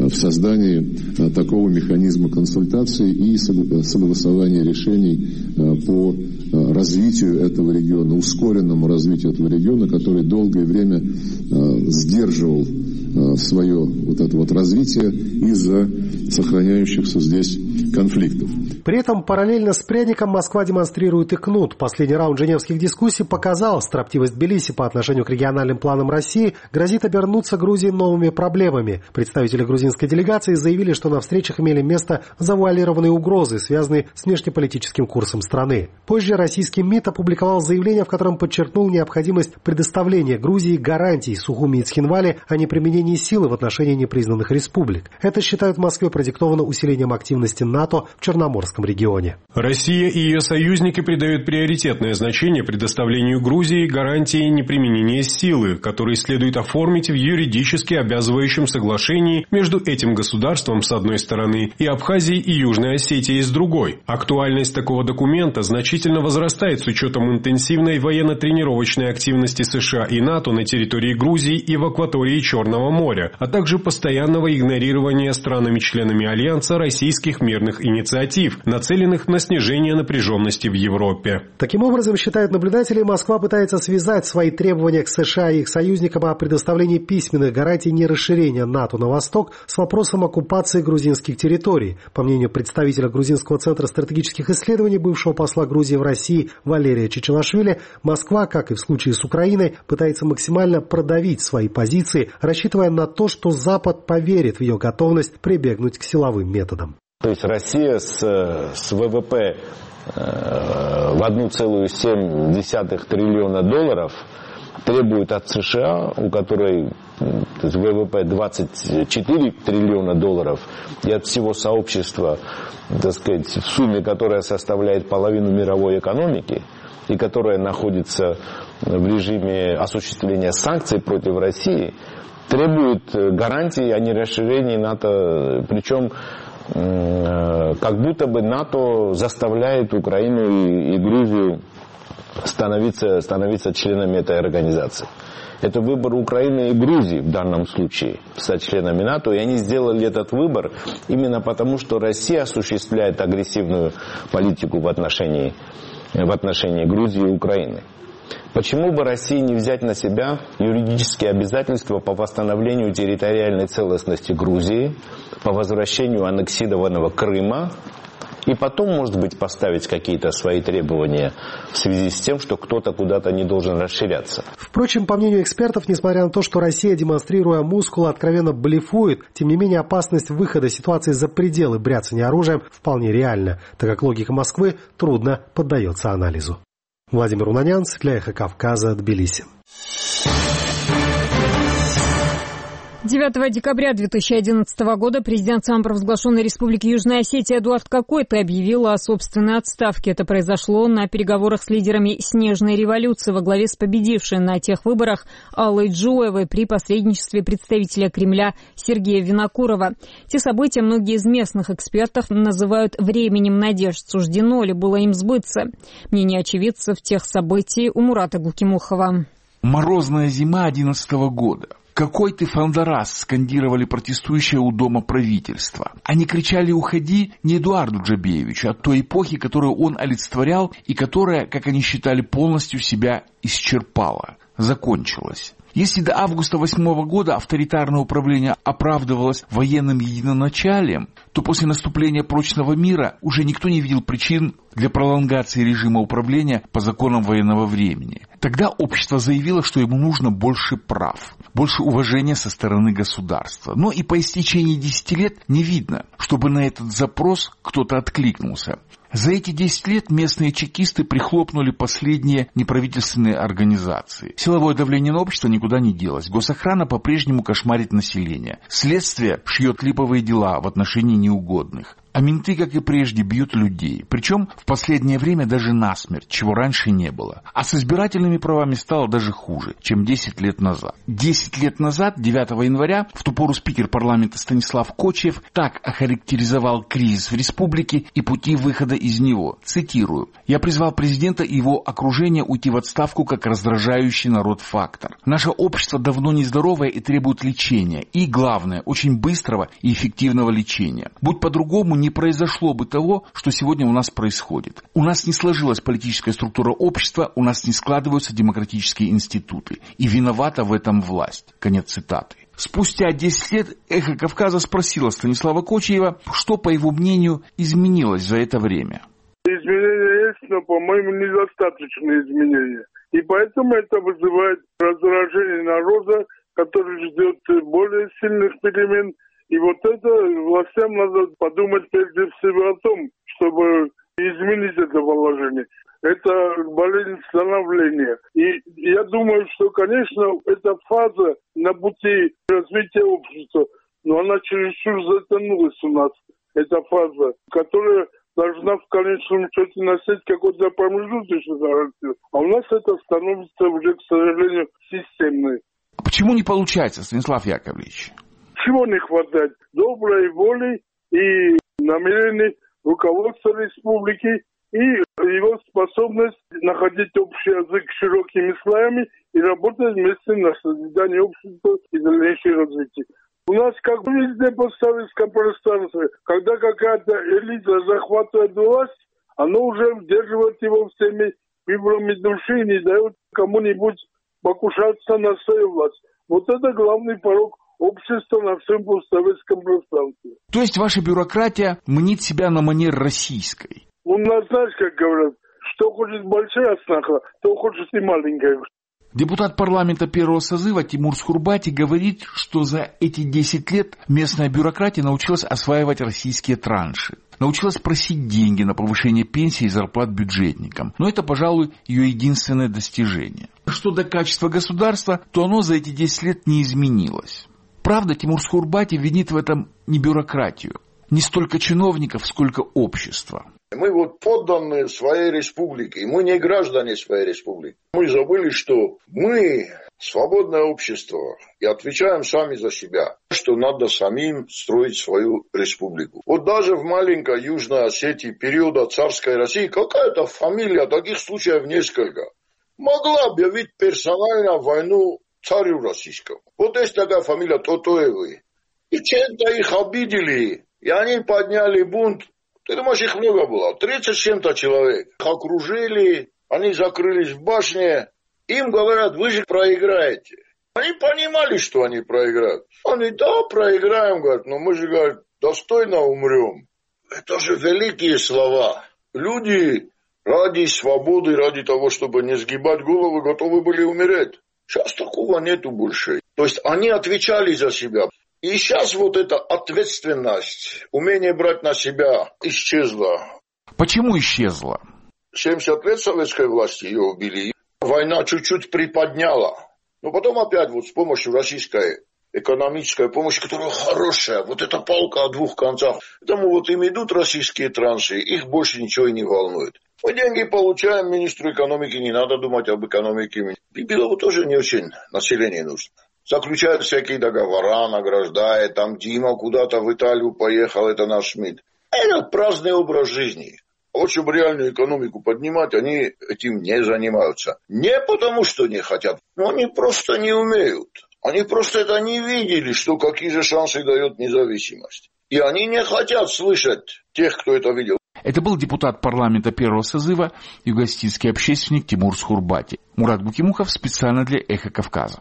в создании такого механизма консультаций и согласования решений по развитию этого региона, ускоренному развитию этого региона, который долгое время сдерживал свое вот это вот развитие из-за сохраняющихся здесь конфликтов. При этом параллельно с пряником Москва демонстрирует и кнут. Последний раунд женевских дискуссий показал, строптивость Тбилиси по отношению к региональным планам России грозит обернуться Грузии новыми проблемами. Представители грузинской делегации заявили, что на встречах имели место завуалированные угрозы, связанные с внешнеполитическим курсом страны. Позже российский МИД опубликовал заявление, в котором подчеркнул необходимость предоставления Грузии гарантий Сухуми и Цхинвали о неприменении силы в отношении непризнанных республик. Это, считают в Москве, продиктовано усилением активности НАТО в Черноморском регионе. Россия и ее союзники придают приоритетное значение предоставлению Грузии гарантии неприменения силы, которые следует оформить в юридически обязывающем соглашении между этим государством с одной стороны и Абхазией и Южной Осетией с другой. Актуальность такого документа значительно возрастает с учетом интенсивной военно-тренировочной активности США и НАТО на территории Грузии и в акватории Черного моря, а также постоянного игнорирования странами-членами Альянса российских мирных инициатив, нацеленных на снижение напряженности в Европе. Таким образом, считают наблюдатели, Москва пытается связать свои требования к США и их союзникам о предоставлении письменных гарантий нерасширения НАТО на восток с вопросом оккупации грузинских территорий. По мнению представителя Грузинского центра стратегических исследований, бывшего посла Грузии в России Валерия Чичилашвили, Москва, как и в случае с Украиной, пытается максимально продавить свои позиции, рассчитывая на то, что Запад поверит в ее готовность прибегнуть к силовым методам. То есть Россия с, с ВВП э, в один целых семь десятых триллиона долларов требует от США, у которой то есть ВВП двадцать четыре триллиона долларов, и от всего сообщества, так сказать, в сумме, которая составляет половину мировой экономики, и которая находится в режиме осуществления санкций против России, требует гарантии о нерасширении НАТО, причем как будто бы НАТО заставляет Украину и, и Грузию становиться, становиться членами этой организации. Это выбор Украины и Грузии в данном случае, стать членами НАТО. И они сделали этот выбор именно потому, что Россия осуществляет агрессивную политику в отношении, в отношении Грузии и Украины. Почему бы России не взять на себя юридические обязательства по восстановлению территориальной целостности Грузии, по возвращению аннексированного Крыма, и потом, может быть, поставить какие-то свои требования в связи с тем, что кто-то куда-то не должен расширяться. Впрочем, по мнению экспертов, несмотря на то, что Россия, демонстрируя мускулы, откровенно блефует, тем не менее опасность выхода ситуации за пределы бряцания оружием вполне реальна, так как логика Москвы трудно поддается анализу. Владимир Унанянц для Эхо Кавказа, Тбилиси. девятого декабря две тысячи одиннадцатого года президент самопровозглашенной Республики Южная Осетия Эдуард Кокойто объявил о собственной отставке. Это произошло на переговорах с лидерами «Снежной революции» во главе с победившей на тех выборах Аллой Джуевой при посредничестве представителя Кремля Сергея Винокурова. Те события многие из местных экспертов называют временем надежд. Суждено ли было им сбыться? Мнение очевидцев тех событий у Мурата Гукимухова. Морозная зима одиннадцатого года. «Какой ты фандарас!» скандировали протестующие у дома правительства. Они кричали «Уходи!» не Эдуарду Джабеевичу, а той эпохи, которую он олицетворял и которая, как они считали, полностью себя исчерпала, закончилась. Если до августа восьмого года авторитарное управление оправдывалось военным единоначалием, то после наступления прочного мира уже никто не видел причин для пролонгации режима управления по законам военного времени. Тогда общество заявило, что ему нужно больше прав, больше уважения со стороны государства. Но и по истечении десяти лет не видно, чтобы на этот запрос кто-то откликнулся. За эти десять лет местные чекисты прихлопнули последние неправительственные организации. Силовое давление на общество никуда не делось. Госохрана по-прежнему кошмарит население. Следствие шьет липовые дела в отношении неугодных. А менты, как и прежде, бьют людей. Причем в последнее время даже насмерть, чего раньше не было. А с избирательными правами стало даже хуже, чем десять лет назад. десять лет назад, девятого января, в ту пору спикер парламента Станислав Кочиев так охарактеризовал кризис в республике и пути выхода из него. Цитирую. «Я призвал президента и его окружение уйти в отставку как раздражающий народ фактор. Наше общество давно нездоровое и требует лечения. И, главное, очень быстрого и эффективного лечения. Будь по-другому, не произошло бы того, что сегодня у нас происходит. У нас не сложилась политическая структура общества, у нас не складываются демократические институты. И виновата в этом власть». Конец цитаты. Спустя десять лет «Эхо Кавказа» спросило Станислава Кочиева, что, по его мнению, изменилось за это время. Изменения есть, но, по-моему, недостаточные изменения. И поэтому это вызывает раздражение народа, который ждет более сильных перемен. И вот это властям надо подумать прежде всего о том, чтобы изменить это положение. Это болезнь становления. И я думаю, что, конечно, эта фаза на пути развития общества, но она чересчур затянулась у нас, эта фаза, которая должна в конечном счете носить какой-то промежуточный характер. А у нас это становится уже, к сожалению, системной. Почему не получается, Станислав Яковлевич? Чего не хватает? Доброй воли и намерений руководства республики и его способность находить общий язык с широкими слоями и работать вместе на созидание общества и дальнейшее развитие. У нас как везде по советском пространстве, когда какая-то элита захватывает власть, она уже удерживает его всеми фибрами души и не дает кому-нибудь покушаться на свою власть. Вот это главный порог общества на всем постсоветском пространстве. То есть ваша бюрократия мнит себя на манер российской? У нас, знаешь, как говорят, что хочет большая снаха, то хочет и маленькая. Депутат парламента первого созыва Тимур Схурбати говорит, что за эти десять лет местная бюрократия научилась осваивать российские транши. Научилась просить деньги на повышение пенсий и зарплат бюджетникам. Но это, пожалуй, ее единственное достижение. Что до качества государства, то оно за эти десять лет не изменилось. Правда, Тимур Схурбати винит в этом не бюрократию, не столько чиновников, сколько общества. Мы вот подданные своей республики, мы не граждане своей республики. Мы забыли, что мы свободное общество и отвечаем сами за себя, что надо самим строить свою республику. Вот даже в маленькой Южной Осетии периода царской России какая-то фамилия, таких случаев несколько, могла объявить персонально войну царю российскому. Вот есть такая фамилия Тотоевы. И чем-то их обидели, и они подняли бунт. Ты думаешь, их много было? тридцать с чем-то человек. Их окружили, они закрылись в башне. Им говорят, вы же проиграете. Они понимали, что они проиграют. Они, да, проиграем, говорят, но мы же, говорят, достойно умрем. Это же великие слова. Люди ради свободы, ради того, чтобы не сгибать головы, готовы были умереть. Сейчас такого нету больше. То есть они отвечали за себя. И сейчас вот эта ответственность, умение брать на себя исчезла. Почему исчезла? семьдесят лет советской власти ее убили. Война чуть-чуть приподняла. Но потом опять вот с помощью российской экономической помощи, которая хорошая, вот эта палка о двух концах. Поэтому вот им идут российские транши, их больше ничего и не волнует. Мы деньги получаем, министру экономики не надо думать об экономике. Бибилову тоже не очень население нужно. Заключают всякие договора, награждает, там Дима куда-то в Италию поехал, это наш Шмидт. Это праздный образ жизни. Вот чтобы реальную экономику поднимать, они этим не занимаются. Не потому, что не хотят, но они просто не умеют. Они просто это не видели, что какие же шансы дает независимость. И они не хотят слышать тех, кто это видел. Это был депутат парламента первого созыва, югославский общественник Тимур Схурбати. Мурат Букимухов специально для «Эхо Кавказа».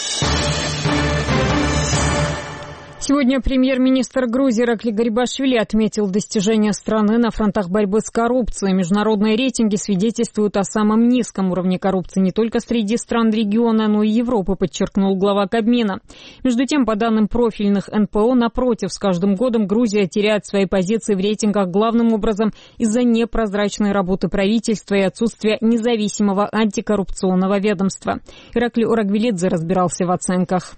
Сегодня премьер-министр Грузии Иракли Гарибашвили отметил достижения страны на фронтах борьбы с коррупцией. Международные рейтинги свидетельствуют о самом низком уровне коррупции не только среди стран региона, но и Европы, подчеркнул глава Кабмина. Между тем, по данным профильных эн пэ о, напротив, с каждым годом Грузия теряет свои позиции в рейтингах главным образом из-за непрозрачной работы правительства и отсутствия независимого антикоррупционного ведомства. Иракли Орагвилидзе разбирался в оценках.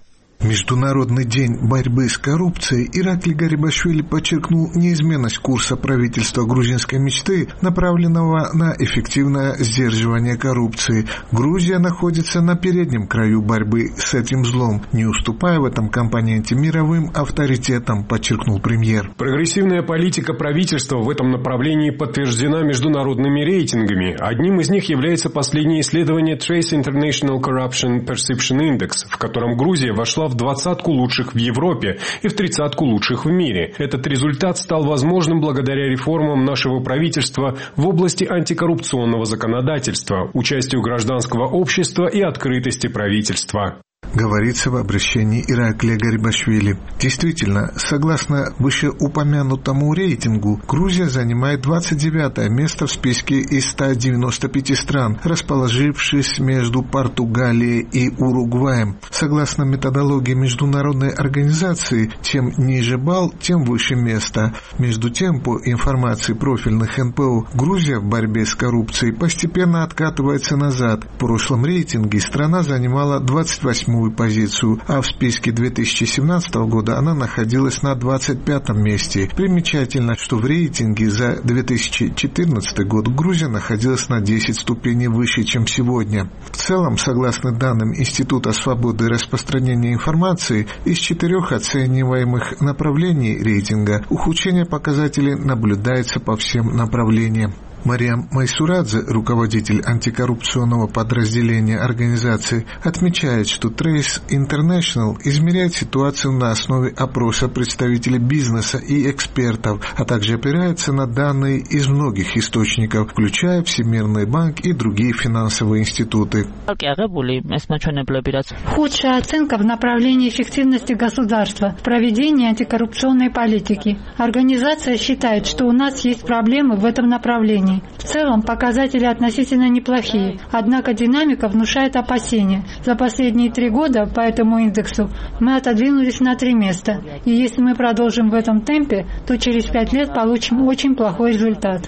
Международный день борьбы с коррупцией Ираклий Гарибашвили подчеркнул неизменность курса правительства грузинской мечты, направленного на эффективное сдерживание коррупции. Грузия находится на переднем краю борьбы с этим злом, не уступая в этом компоненте мировым авторитетам, подчеркнул премьер. Прогрессивная политика правительства в этом направлении подтверждена международными рейтингами. Одним из них является последнее исследование Trace International Corruption Perception Index, в котором Грузия вошла в двадцатку лучших в Европе и в тридцатку лучших в мире. Этот результат стал возможным благодаря реформам нашего правительства в области антикоррупционного законодательства, участию гражданского общества и открытости правительства. Говорится в обращении Ираклия Гарибашвили. Действительно, согласно вышеупомянутому рейтингу, Грузия занимает двадцать девятое место в списке из ста девяноста пяти стран, расположившись между Португалией и Уругваем. Согласно методологии международной организации, чем ниже балл, тем выше место. Между тем, по информации профильных эн пэ о, Грузия в борьбе с коррупцией постепенно откатывается назад. В прошлом рейтинге страна занимала двадцать восьмую позицию, а в списке две тысячи семнадцатого года она находилась на двадцать пятом месте. Примечательно, что в рейтинге за две тысячи четырнадцатый год Грузия находилась на десять ступеней выше, чем сегодня. В целом, согласно данным Института свободы распространения информации, из четырех оцениваемых направлений рейтинга ухудшение показателей наблюдается по всем направлениям. Мариам Майсурадзе, руководитель антикоррупционного подразделения организации, отмечает, что Trace International измеряет ситуацию на основе опроса представителей бизнеса и экспертов, а также опирается на данные из многих источников, включая Всемирный банк и другие финансовые институты. Худшая оценка в направлении эффективности государства в проведении антикоррупционной политики. Организация считает, что у нас есть проблемы в этом направлении. В целом показатели относительно неплохие, однако динамика внушает опасения. За последние три года по этому индексу мы отодвинулись на три места. И если мы продолжим в этом темпе, то через пять лет получим очень плохой результат.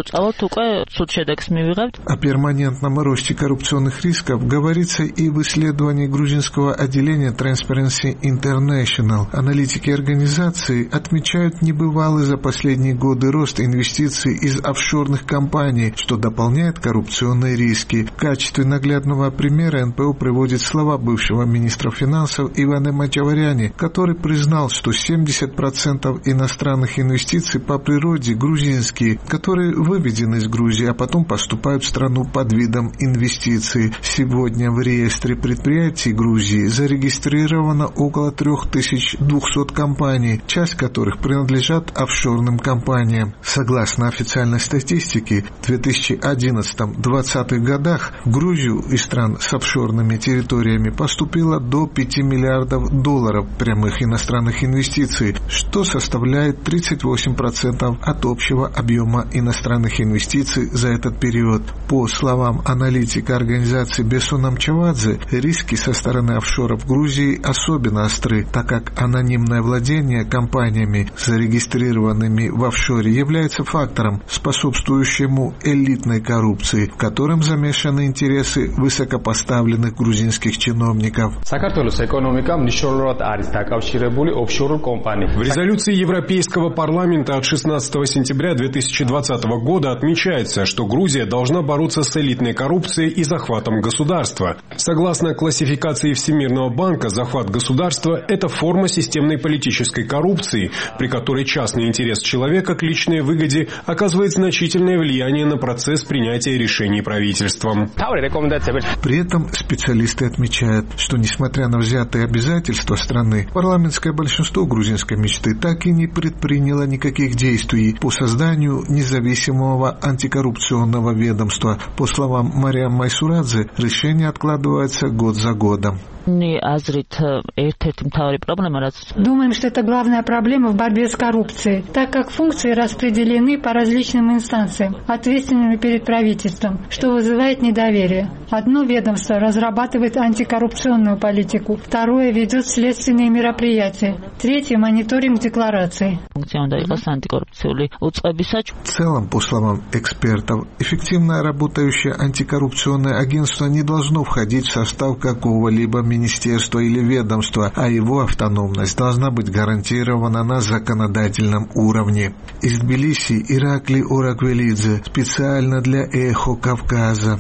О перманентном росте коррупционных рисков говорится и в исследовании грузинского отделения Transparency International. Аналитики организации отмечают небывалый за последние годы рост инвестиций из офшорных компаний, компаний, что дополняет коррупционные риски. В качестве наглядного примера эн пэ о приводит слова бывшего министра финансов Ивана Мачаваряни, который признал, что семьдесят процентов иностранных инвестиций по природе грузинские, которые выведены из Грузии, а потом поступают в страну под видом инвестиций. Сегодня в реестре предприятий Грузии зарегистрировано около три тысячи двести компаний, часть которых принадлежат офшорным компаниям. Согласно официальной статистике, в две тысячи одиннадцатом — две тысячи двадцатых годах в Грузию из стран с офшорными территориями поступило до пяти миллиардов долларов прямых иностранных инвестиций, что составляет тридцать восемь процентов от общего объема иностранных инвестиций за этот период. По словам аналитика организации Бесона Мчавадзе, риски со стороны офшоров в Грузии особенно остры, так как анонимное владение компаниями, зарегистрированными в офшоре, является фактором, способствующим элитной коррупции, в котором замешаны интересы высокопоставленных грузинских чиновников. В резолюции Европейского парламента от шестнадцатого сентября две тысячи двадцатого года отмечается, что Грузия должна бороться с элитной коррупцией и захватом государства. Согласно классификации Всемирного банка, захват государства – это форма системной политической коррупции, при которой частный интерес человека к личной выгоде оказывает значительное влияние на процесс принятия решений правительством. При этом специалисты отмечают, что несмотря на взятые обязательства страны, парламентское большинство грузинской мечты так и не предприняло никаких действий по созданию независимого антикоррупционного ведомства. По словам Мариам Майсурадзе, решение откладывается год за годом. Думаем, что это главная проблема в борьбе с коррупцией, так как функции распределены по различным инстанциям, ответственными перед правительством, что вызывает недоверие. Одно ведомство разрабатывает антикоррупционную политику, второе ведет следственные мероприятия, третье мониторинг деклараций. В целом, по словам экспертов, эффективно работающее антикоррупционное агентство не должно входить в состав какого-либо министерства. министерство или ведомство, а его автономность должна быть гарантирована на законодательном уровне. Из Тбилиси Иракли Ураквелидзе, специально для «Эхо Кавказа».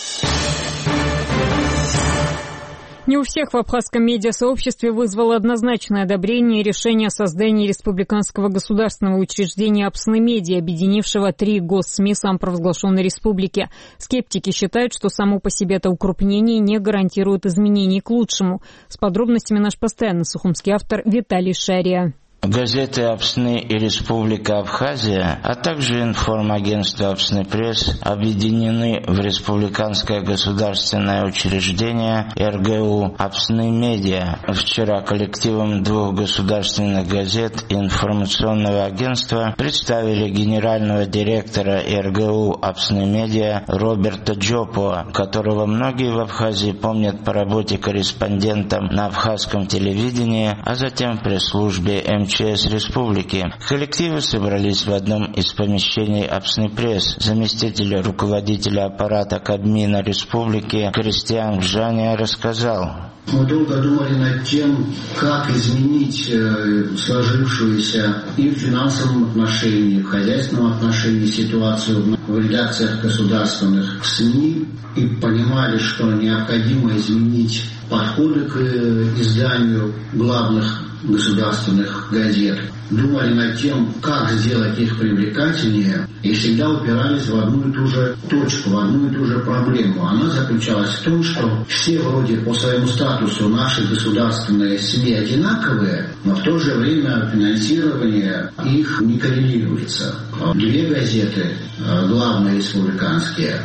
Не у всех в абхазском медиасообществе вызвало однозначное одобрение решения о создании республиканского государственного учреждения «Апсны Медиа», объединившего три госсми самопровозглашенной республики. Скептики считают, что само по себе это укрупнение не гарантирует изменений к лучшему. С подробностями наш постоянный сухумский автор Виталий Шария. Газеты «Апсны» и «Республика Абхазия», а также информагентство «Апсны Пресс» объединены в республиканское государственное учреждение эр гэ у «Апсны Медиа». Вчера коллективом двух государственных газет и информационного агентства представили генерального директора эр гэ у «Апсны Медиа» Роберта Джопуа, которого многие в Абхазии помнят по работе корреспондентом на абхазском телевидении, а затем в пресс-службе эм че эс республики. Коллективы собрались в одном из помещений «Апсны Пресс». Заместитель руководителя аппарата Кабмина республики Кристиан Бжания рассказал: мы долго думали над тем, как изменить э, сложившуюся и в финансовом отношении, в хозяйственном отношении ситуацию в редакциях государственных СМИ, и понимали, что необходимо изменить подходы к э, изданию главных государственных газет. Думали над тем, как сделать их привлекательнее, и всегда упирались в одну и ту же точку, в одну и ту же проблему. Она заключалась в том, что все вроде по своему статусу наши государственные СМИ одинаковые, но в то же время финансирование их не коррелируется. Две газеты, главные республиканские,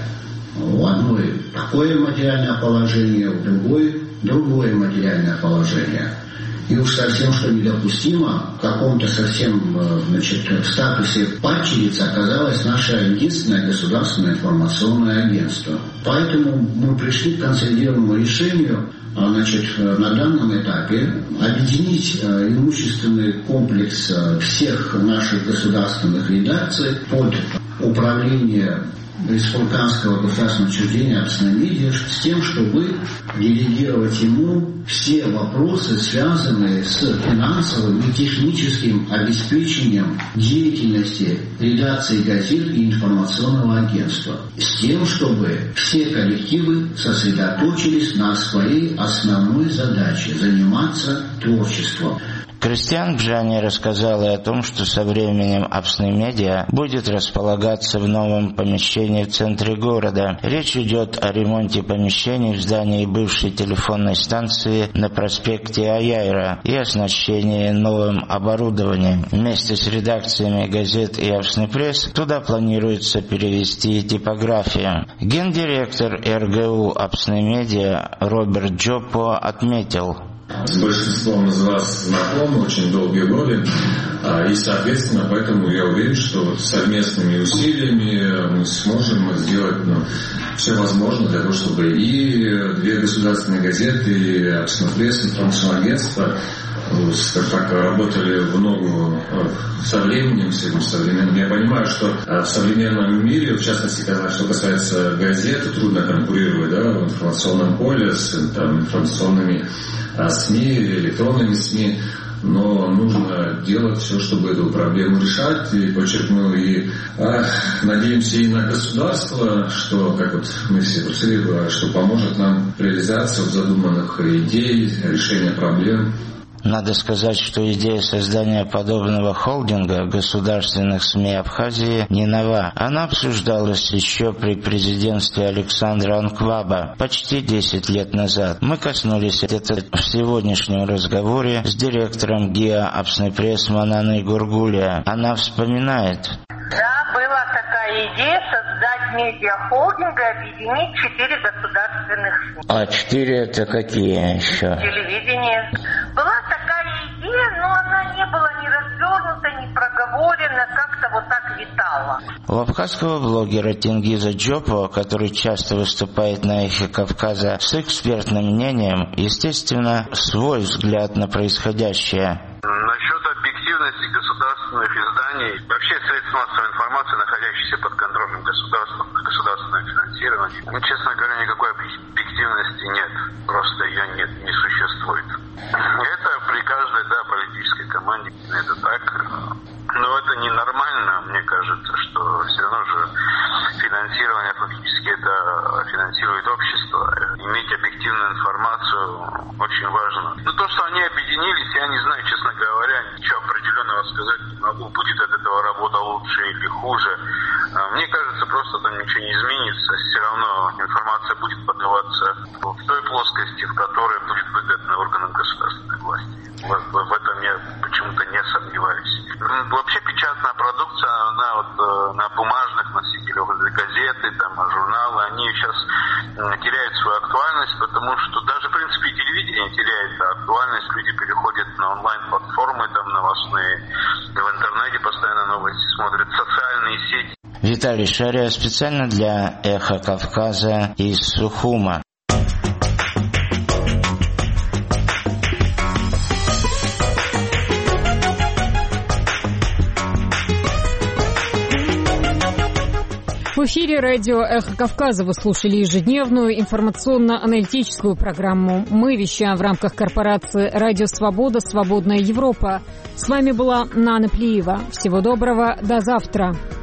у одной такое материальное положение, у другой другое материальное положение. И уж совсем что недопустимо, в каком-то совсем, значит, статусе падчерицы оказалось наше единственное государственное информационное агентство. Поэтому мы пришли к консолидированному решению, значит, на данном этапе объединить имущественный комплекс всех наших государственных редакций под управление республиканского государственного учреждения «Апсны Медиа» с тем, чтобы делегировать ему все вопросы, связанные с финансовым и техническим обеспечением деятельности редакции газет и информационного агентства, с тем, чтобы все коллективы сосредоточились на своей основной задаче – заниматься творчеством. Кристиан Бжания рассказал и о том, что со временем «Апсны Медиа» будет располагаться в новом помещении в центре города. Речь идет о ремонте помещений в здании бывшей телефонной станции на проспекте Аяйра и оснащении новым оборудованием. Вместе с редакциями газет и «Апсны Пресс» туда планируется перевести типографию. Гендиректор эр гэ у «Апсны Медиа» Роберт Джопуа отметил: с большинством из вас знакомы очень долгие годы, и, соответственно, поэтому я уверен, что совместными усилиями мы сможем сделать ну, все возможное для того, чтобы и две государственные газеты, и «Апсны Пресс», информационное агентство, так работали в ногу со временем, со временем. Я понимаю, что в современном мире, в частности, что касается газет, трудно конкурировать, да, в информационном поле с там, информационными СМИ, электронными СМИ, но нужно делать все, чтобы эту проблему решать. И подчеркну, и а, надеемся и на государство, что, как вот мы все просили, что поможет нам в реализации задуманных идей, решения проблем. Надо сказать, что идея создания подобного холдинга государственных СМИ Абхазии не нова. Она обсуждалась еще при президентстве Александра Анкваба почти десять лет назад. Мы коснулись этого в сегодняшнем разговоре с директором ГИА «Апсны Пресс» Мананой Гургулия. Она вспоминает. Да, была такая идея создать медиахолдинг и объединить четыре государственных СМИ. А четыре это какие еще? Телевидение. Была такая идея, но она не была ни развернута, ни проговорена, как-то вот так витала. У абхазского блогера Тенгиза Джопуа, который часто выступает на «Эхе Кавказа» с экспертным мнением, естественно, свой взгляд на происходящее. Насчет объективности государственных изданий, вообще средств массовой информации, находящихся под контролем государства, государственное финансирование, ну, честно говоря, никакой объективности нет. Просто ее нет. Не существует. Это при каждой, да, политической команде это так. Но это ненормально, мне кажется, что все равно же финансирование фактически это финансирует общество. Иметь объективную информацию очень важно. Но то, что они объединились, я не знаю, честно говоря, ничего определенного сказать не могу. Будет от этого работа лучше или хуже. Мне кажется, просто там ничего не изменится. Все равно информация будет подаваться в той плоскости, в которой будет выгодно органам государственной власти. В этом я почему-то не сомневаюсь. Вообще печатная продукция, она вот на бумажных носителях, газеты, там, журналы, они сейчас теряют свою актуальность, потому что даже, в принципе, телевидение теряет актуальность, люди переходят на онлайн-платформы, там, новостные, в интернете постоянно новости смотрят, социальные сети. Виталий Шария специально для «Эхо Кавказа» из Сухума. В эфире радио «Эхо Кавказа» вы слушали ежедневную информационно-аналитическую программу. Мы вещаем в рамках корпорации «Радио Свобода. Свободная Европа». С вами была Нана Плиева. Всего доброго. До завтра.